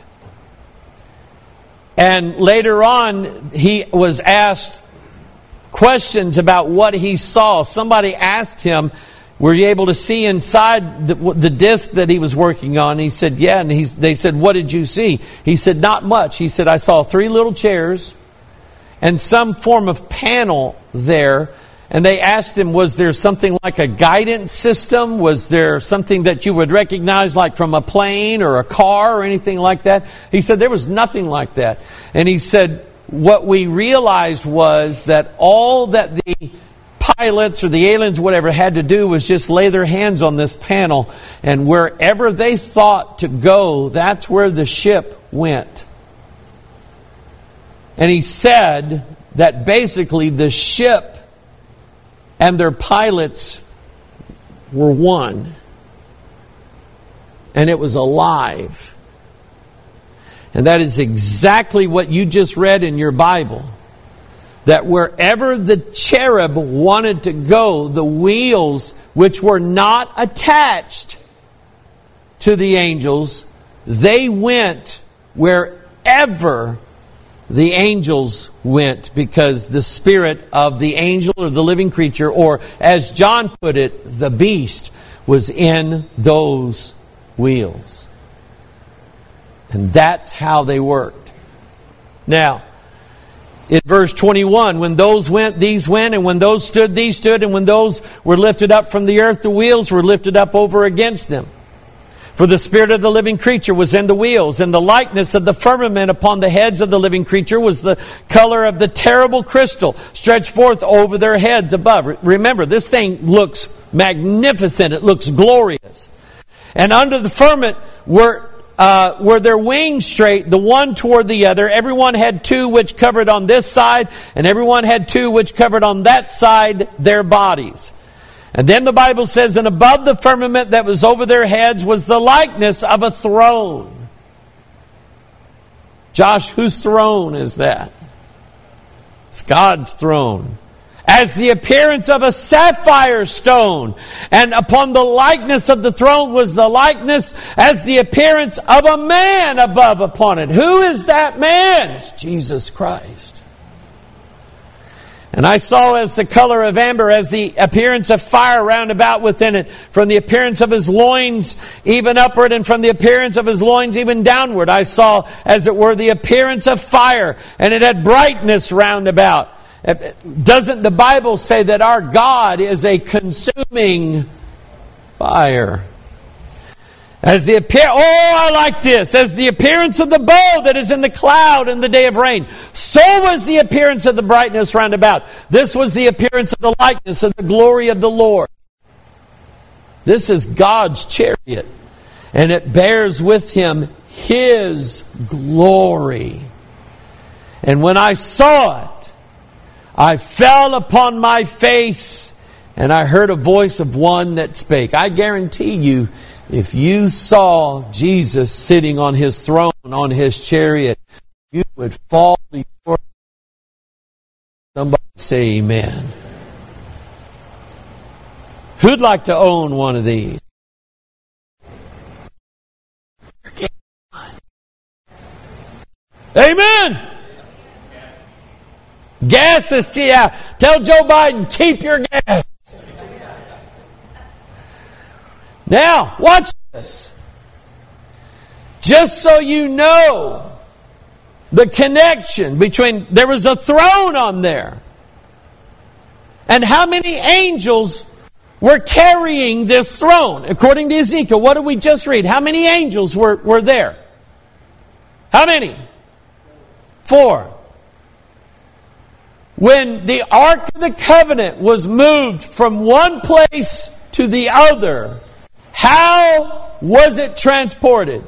And later on, he was asked questions about what he saw. Somebody asked him, were you able to see inside the, the disc that he was working on? He said, yeah. And he's, they said, what did you see? He said, not much. He said, I saw three little chairs and some form of panel there. And they asked him, was there something like a guidance system? Was there something that you would recognize like from a plane or a car or anything like that? He said, there was nothing like that. And he said, what we realized was that all that the pilots or the aliens, whatever, had to do was just lay their hands on this panel, and wherever they thought to go, that's where the ship went. And he said that basically the ship and their pilots were one, and it was alive. And that is exactly what you just read in your Bible. That wherever the cherub wanted to go, the wheels, which were not attached to the angels, they went wherever the angels went, because the spirit of the angel or the living creature, or as John put it, the beast, was in those wheels. And that's how they worked. Now, in verse twenty-one, when those went, these went, and when those stood, these stood, and when those were lifted up from the earth, the wheels were lifted up over against them. For the spirit of the living creature was in the wheels, and the likeness of the firmament upon the heads of the living creature was the color of the terrible crystal stretched forth over their heads above. Remember, this thing looks magnificent. It looks glorious. And under the firmament were Uh, were their wings straight, the one toward the other. Everyone had two which covered on this side, and everyone had two which covered on that side their bodies. And then the Bible says, and above the firmament that was over their heads was the likeness of a throne. Josh, whose throne is that? It's God's throne. As the appearance of a sapphire stone. And upon the likeness of the throne was the likeness as the appearance of a man above upon it. Who is that man? It's Jesus Christ. And I saw as the color of amber, as the appearance of fire round about within it, from the appearance of his loins even upward, and from the appearance of his loins even downward. I saw as it were the appearance of fire, and it had brightness round about. Doesn't the Bible say that our God is a consuming fire? As the appear, oh, I like this. As the appearance of the bow that is in the cloud in the day of rain, so was the appearance of the brightness round about. This was the appearance of the likeness of the glory of the Lord. This is God's chariot, and it bears with him his glory. And when I saw it, I fell upon my face, and I heard a voice of one that spake. I guarantee you, if you saw Jesus sitting on his throne, on his chariot, you would fall to your... Somebody say amen. Who'd like to own one of these? Amen! Gas is, yeah. Tell Joe Biden, keep your gas. Now, watch this. Just so you know the connection between, there was a throne on there. And how many angels were carrying this throne? According to Ezekiel, what did we just read? How many angels were, were there? How many? Four. When the Ark of the Covenant was moved from one place to the other, how was it transported?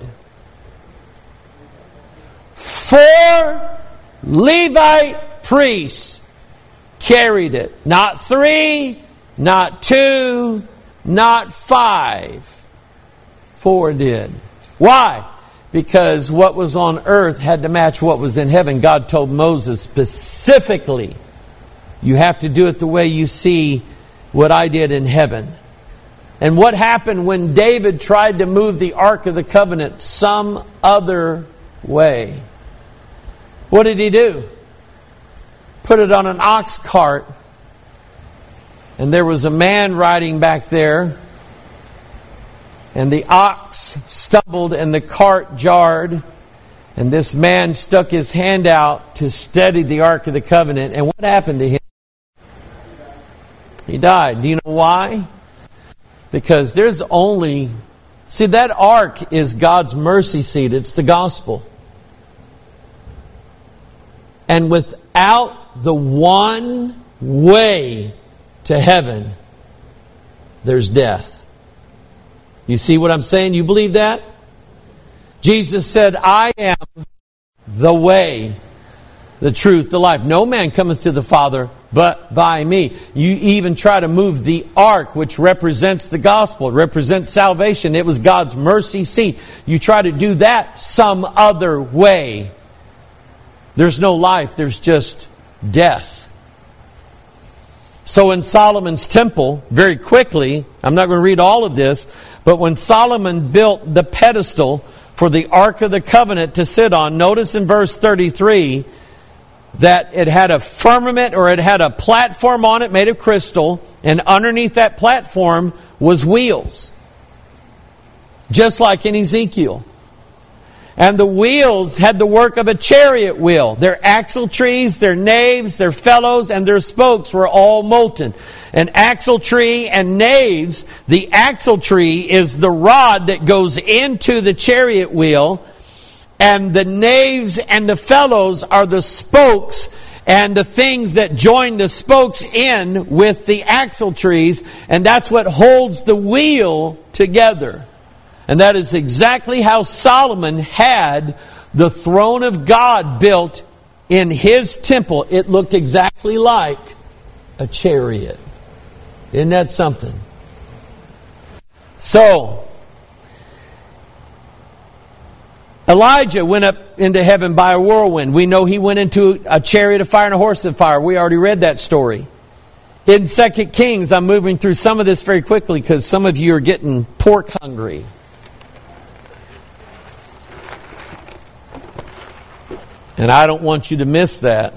Four Levite priests carried it. Not three, not two, not five. four did. Why? Because what was on earth had to match what was in heaven. God told Moses specifically, you have to do it the way you see what I did in heaven. And what happened when David tried to move the Ark of the Covenant some other way? What did he do? Put it on an ox cart. And there was a man riding back there. And the ox stumbled and the cart jarred. And this man stuck his hand out to steady the Ark of the Covenant. And what happened to him? He died. Do you know why? Because there's only... See, that ark is God's mercy seat. It's the gospel. And without the one way to heaven, there's death. You see what I'm saying? You believe that? Jesus said, I am the way, the truth, the life. No man cometh to the Father but by me. You even try to move the ark, which represents the gospel, represents salvation. It was God's mercy seat. You try to do that some other way. There's no life. There's just death. So in Solomon's temple, very quickly, I'm not going to read all of this, but when Solomon built the pedestal for the Ark of the Covenant to sit on, notice in verse thirty-three that it had a firmament, or it had a platform on it made of crystal, and underneath that platform was wheels. Just like in Ezekiel. And the wheels had the work of a chariot wheel. Their axle trees, their naves, their felloes, and their spokes were all molten. An axle tree and naves, the axle tree is the rod that goes into the chariot wheel, and the naves and the felloes are the spokes and the things that join the spokes in with the axle trees, and that's what holds the wheel together. And that is exactly how Solomon had the throne of God built in his temple. It looked exactly like a chariot. Isn't that something? So, Elijah went up into heaven by a whirlwind. We know he went into a chariot of fire and a horse of fire. We already read that story. In Second Kings, I'm moving through some of this very quickly because some of you are getting pork hungry. And I don't want you to miss that.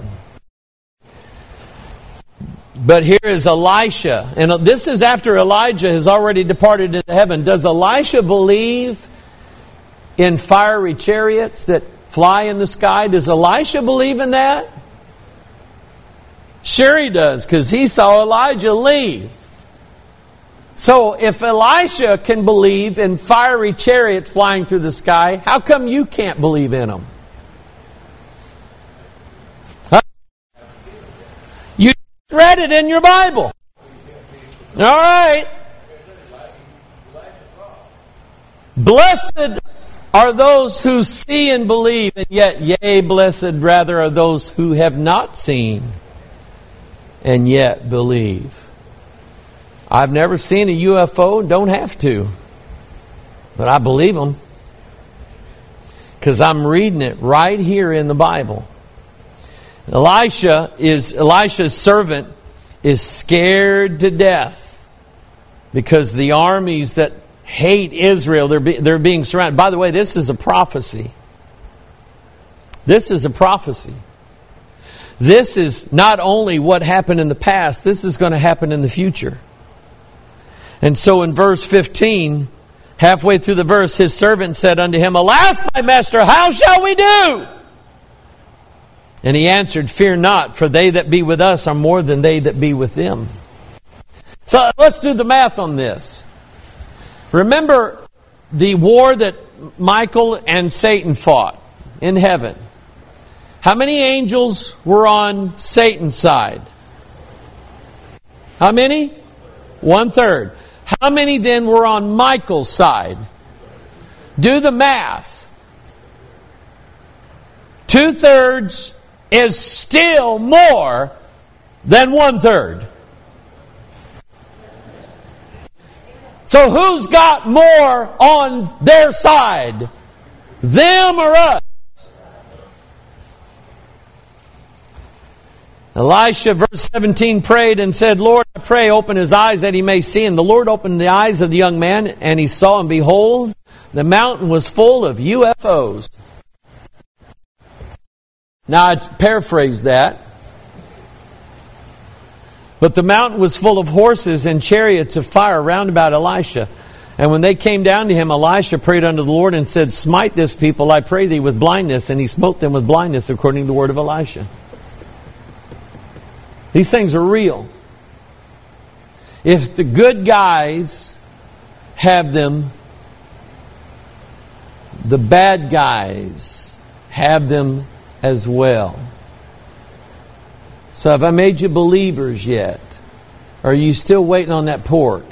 But here is Elisha. And this is after Elijah has already departed into heaven. Does Elisha believe in fiery chariots that fly in the sky? Does Elisha believe in that? Sure he does, because he saw Elijah leave. So if Elisha can believe in fiery chariots flying through the sky, how come you can't believe in them? You read it in your Bible. All right. Blessed are those who see and believe, and yet, yea, blessed rather are those who have not seen and yet believe. I've never seen a U F O, don't have to. But I believe them. Because I'm reading it right here in the Bible. Elisha is Elisha's servant is scared to death because the armies that hate Israel, they're be, they're being surrounded. By the way, this is a prophecy. This is a prophecy. This is not only what happened in the past, this is going to happen in the future. And so in verse fifteen, halfway through the verse, his servant said unto him, Alas, my master, how shall we do? And he answered, Fear not, for they that be with us are more than they that be with them. So let's do the math on this. Remember the war that Michael and Satan fought in heaven. How many angels were on Satan's side? How many? One third. How many then were on Michael's side? Do the math. Two thirds is still more than one third. So who's got more on their side? Them or us? Elisha, verse seventeen, prayed and said, Lord, I pray, open his eyes that he may see. And the Lord opened the eyes of the young man, and he saw, and behold, the mountain was full of U F Os. Now, I paraphrase that. But the mountain was full of horses and chariots of fire round about Elisha. And when they came down to him, Elisha prayed unto the Lord and said, smite this people, I pray thee, with blindness. And he smote them with blindness, according to the word of Elisha. These things are real. If the good guys have them, the bad guys have them as well. So have I made you believers yet? Or are you still waiting on that pork?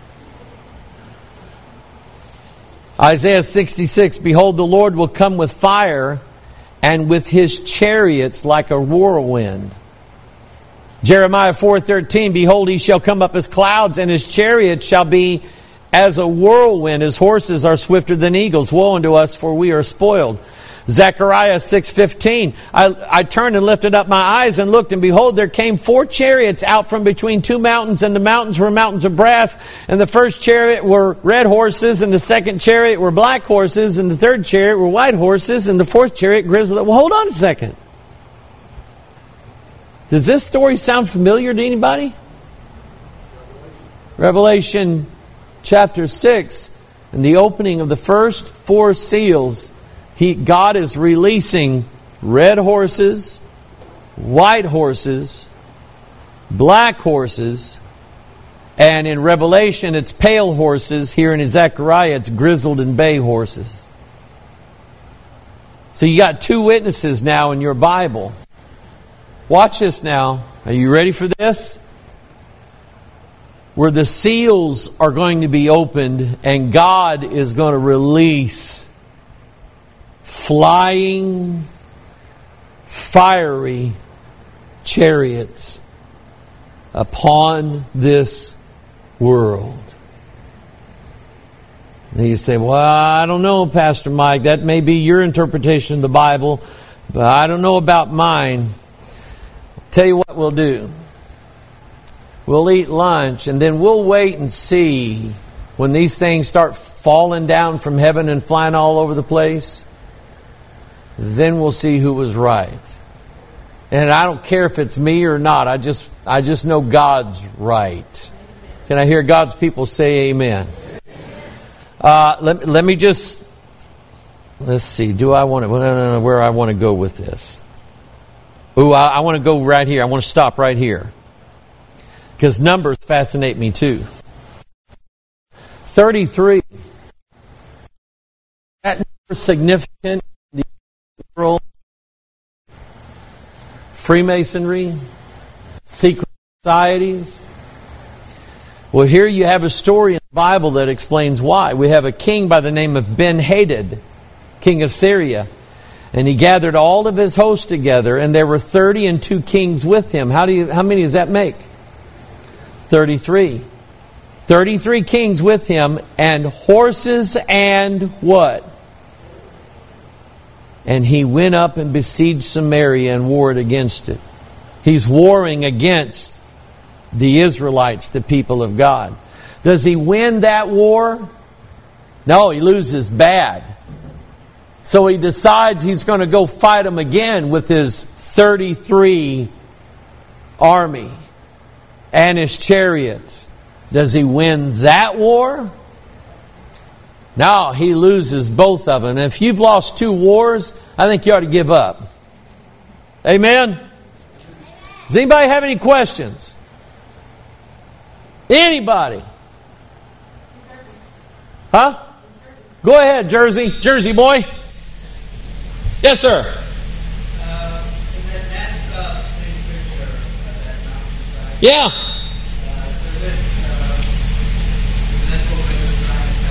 Isaiah sixty-six, behold, the Lord will come with fire, and with his chariots like a whirlwind. Jeremiah four thirteen, behold, he shall come up as clouds, and his chariots shall be as a whirlwind. His horses are swifter than eagles. Woe unto us, for we are spoiled. Zechariah six fifteen, I, I turned and lifted up my eyes and looked, and behold, there came four chariots out from between two mountains, and the mountains were mountains of brass. And the first chariot were red horses, and the second chariot were black horses, and the third chariot were white horses, and the fourth chariot grizzled. Well, hold on a second. Does this story sound familiar to anybody? Revelation chapter six, in the opening of the first four seals, he, God is releasing red horses, white horses, black horses, and in Revelation it's pale horses. Here in Zechariah it's grizzled and bay horses. So you got two witnesses now in your Bible. Watch this now. Are you ready for this? Where the seals are going to be opened and God is going to release flying, fiery chariots upon this world. And you say, well, I don't know, Pastor Mike. That may be your interpretation of the Bible, but I don't know about mine. Tell you what we'll do. We'll eat lunch, and then we'll wait and see when these things start falling down from heaven and flying all over the place. Then we'll see who was right. And I don't care if it's me or not. I just I just know God's right. Can I hear God's people say amen? Uh, let, let me just, let's see. Do I want to, I don't know where I want to go with this. Ooh, I, I want to go right here. I want to stop right here. Because numbers fascinate me too. thirty-three. That number is significant in the world. Freemasonry, secret societies. Well, here you have a story in the Bible that explains why. We have a king by the name of Ben-Hadad, king of Syria. And he gathered all of his hosts together, and there were thirty and two kings with him. How do you, how many does that make? thirty-three. thirty-three kings with him, and horses and what? And he went up and besieged Samaria and warred against it. He's warring against the Israelites, the people of God. Does he win that war? No, he loses bad. So he decides he's going to go fight them again with his thirty-three army and his chariots. Does he win that war? No, he loses both of them. And if you've lost two wars, I think you ought to give up. Amen? Does anybody have any questions? Anybody? Huh? Go ahead, Jersey. Jersey boy. Yes, sir. Uh, in that NASCAR picture of that mountainside, Yeah. uh, does it, uh, does that go with the science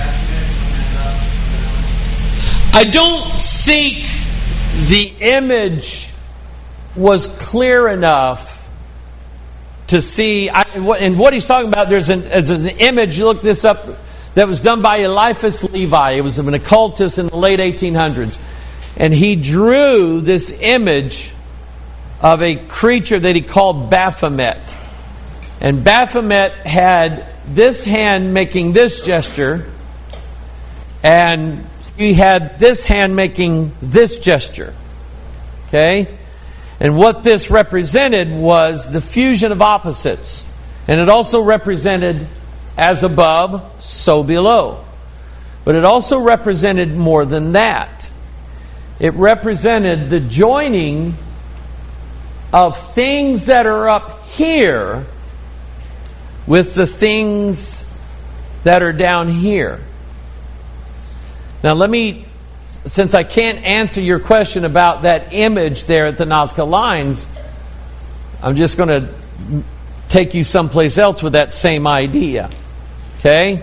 back then? I don't think the image was clear enough to see. I, and what he's talking about, there's an, there's an image. You look this up. that was done by Eliphas Levi. It was an occultist in the late eighteen hundreds. And he drew this image of a creature that he called Baphomet. And Baphomet had this hand making this gesture, and he had this hand making this gesture. Okay? And what this represented was the fusion of opposites. And it also represented as above, so below. But it also represented more than that. It represented the joining of things that are up here with the things that are down here. Now let me, since I can't answer your question about that image there at the Nazca Lines, I'm just going to take you someplace else with that same idea. Okay?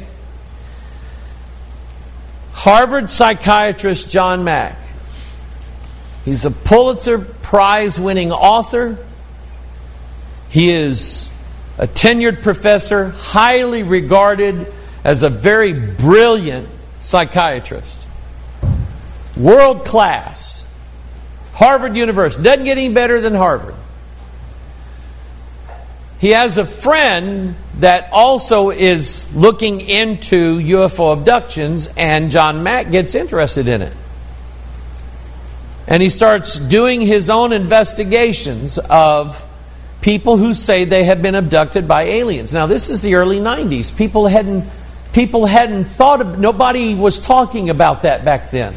Harvard psychiatrist John Mack. He's a Pulitzer Prize-winning author. He is a tenured professor, highly regarded as a very brilliant psychiatrist. World class. Harvard University. Doesn't get any better than Harvard. He has a friend that also is looking into U F O abductions, and John Mack gets interested in it. And he starts doing his own investigations of people who say they have been abducted by aliens. Now, this is the early nineties. People hadn't, people hadn't thought of, nobody was talking about that back then.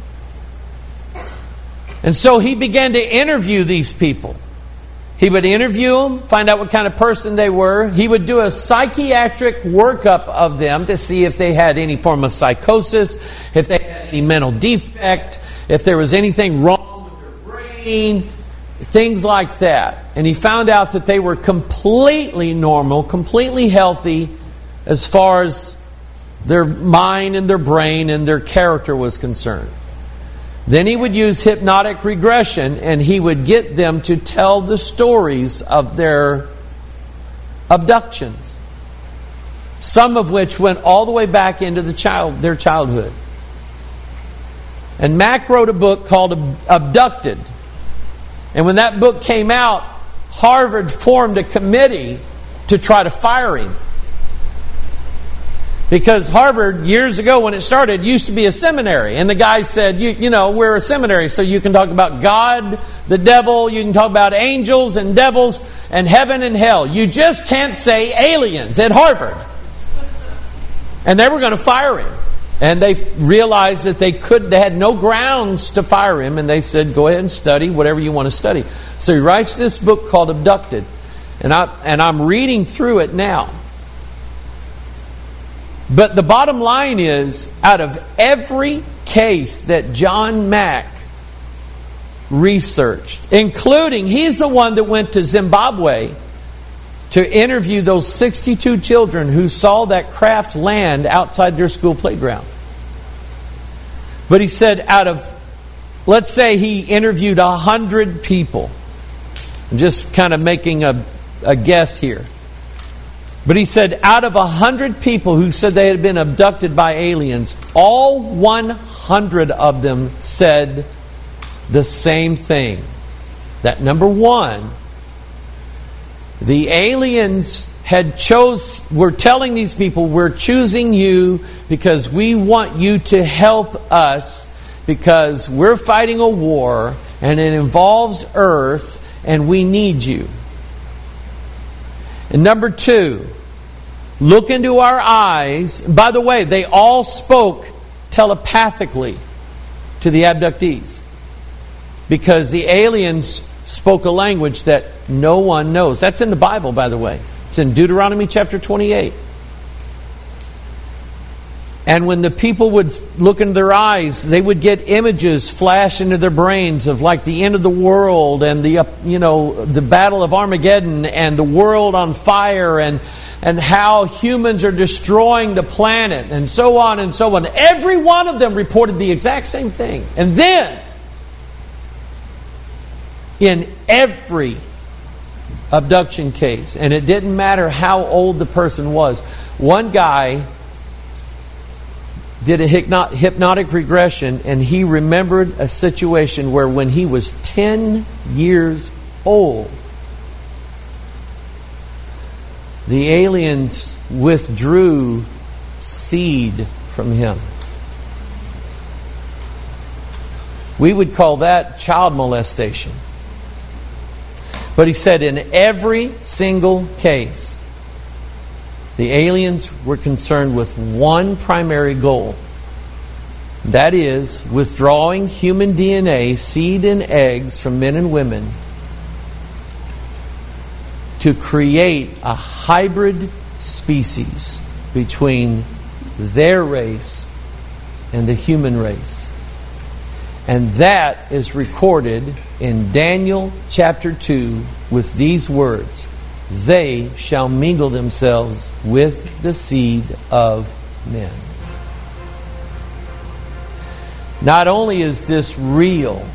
And so he began to interview these people. He would interview them, find out what kind of person they were. He would do a psychiatric workup of them to see if they had any form of psychosis, if they had any mental defect, if there was anything wrong with their brain, things like that. And he found out that they were completely normal, completely healthy as far as their mind and their brain and their character was concerned. Then he would use hypnotic regression, and he would get them to tell the stories of their abductions, some of which went all the way back into the child, their childhood. And Mack wrote a book called Abducted. And when that book came out, Harvard formed a committee to try to fire him. Because Harvard, years ago when it started, used to be a seminary. And the guy said, you, you know, we're a seminary, so you can talk about God, the devil, you can talk about angels and devils, and heaven and hell. You just can't say aliens at Harvard. And they were going to fire him. And they realized that they could, they had no grounds to fire him, and they said, go ahead and study whatever you want to study. So he writes this book called Abducted. And, I, and I'm reading through it now. But the bottom line is, out of every case that John Mack researched, including, he's the one that went to Zimbabwe to interview those sixty-two children who saw that craft land outside their school playground. But he said out of, let's say he interviewed a hundred people. I'm just kind of making a, a guess here. But he said out of a hundred people who said they had been abducted by aliens, all one hundred of them said the same thing. That number one, the aliens had chose, were telling these people, we're choosing you because we want you to help us because we're fighting a war and it involves Earth and we need you. And number two, look into our eyes. By the way, they all spoke telepathically to the abductees because the aliens spoke a language that no one knows. That's in the Bible, by the way. It's in Deuteronomy chapter twenty-eight. And when the people would look into their eyes, they would get images flash into their brains of like the end of the world and the, you know, the battle of Armageddon and the world on fire and and how humans are destroying the planet and so on and so on. Every one of them reported the exact same thing. And then, in every abduction case, and it didn't matter how old the person was, one guy did a hypno- hypnotic regression, and he remembered a situation where when he was ten years old, the aliens withdrew seed from him. We would call that child molestation. But he said in every single case, the aliens were concerned with one primary goal. That is, withdrawing human D N A, seed and eggs from men and women, to create a hybrid species between their race and the human race. And that is recorded in Daniel chapter two with these words: they shall mingle themselves with the seed of men. Not only is this real,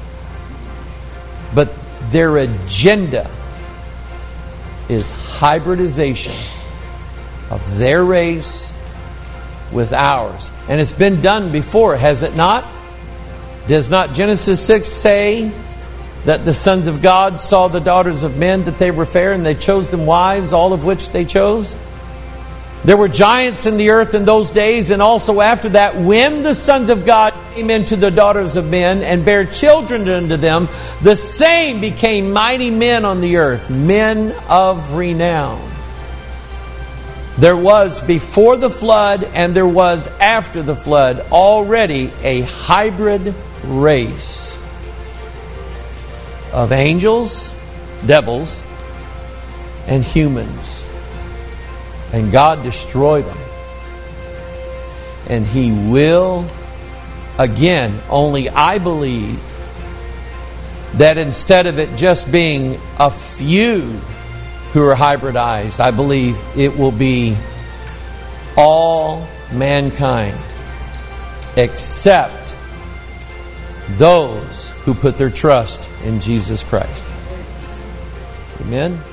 but their agenda is hybridization of their race with ours. And it's been done before, has it not? Does not Genesis six say that the sons of God saw the daughters of men, that they were fair, and they chose them wives, all of which they chose? There were giants in the earth in those days, and also after that, when the sons of God came into the daughters of men and bare children unto them, the same became mighty men on the earth, men of renown. There was before the flood and there was after the flood already a hybrid race of angels, devils, and humans. And God destroyed them. And He will, again, only I believe that instead of it just being a few who are hybridized, I believe it will be all mankind except those who put their trust in Jesus Christ. Amen.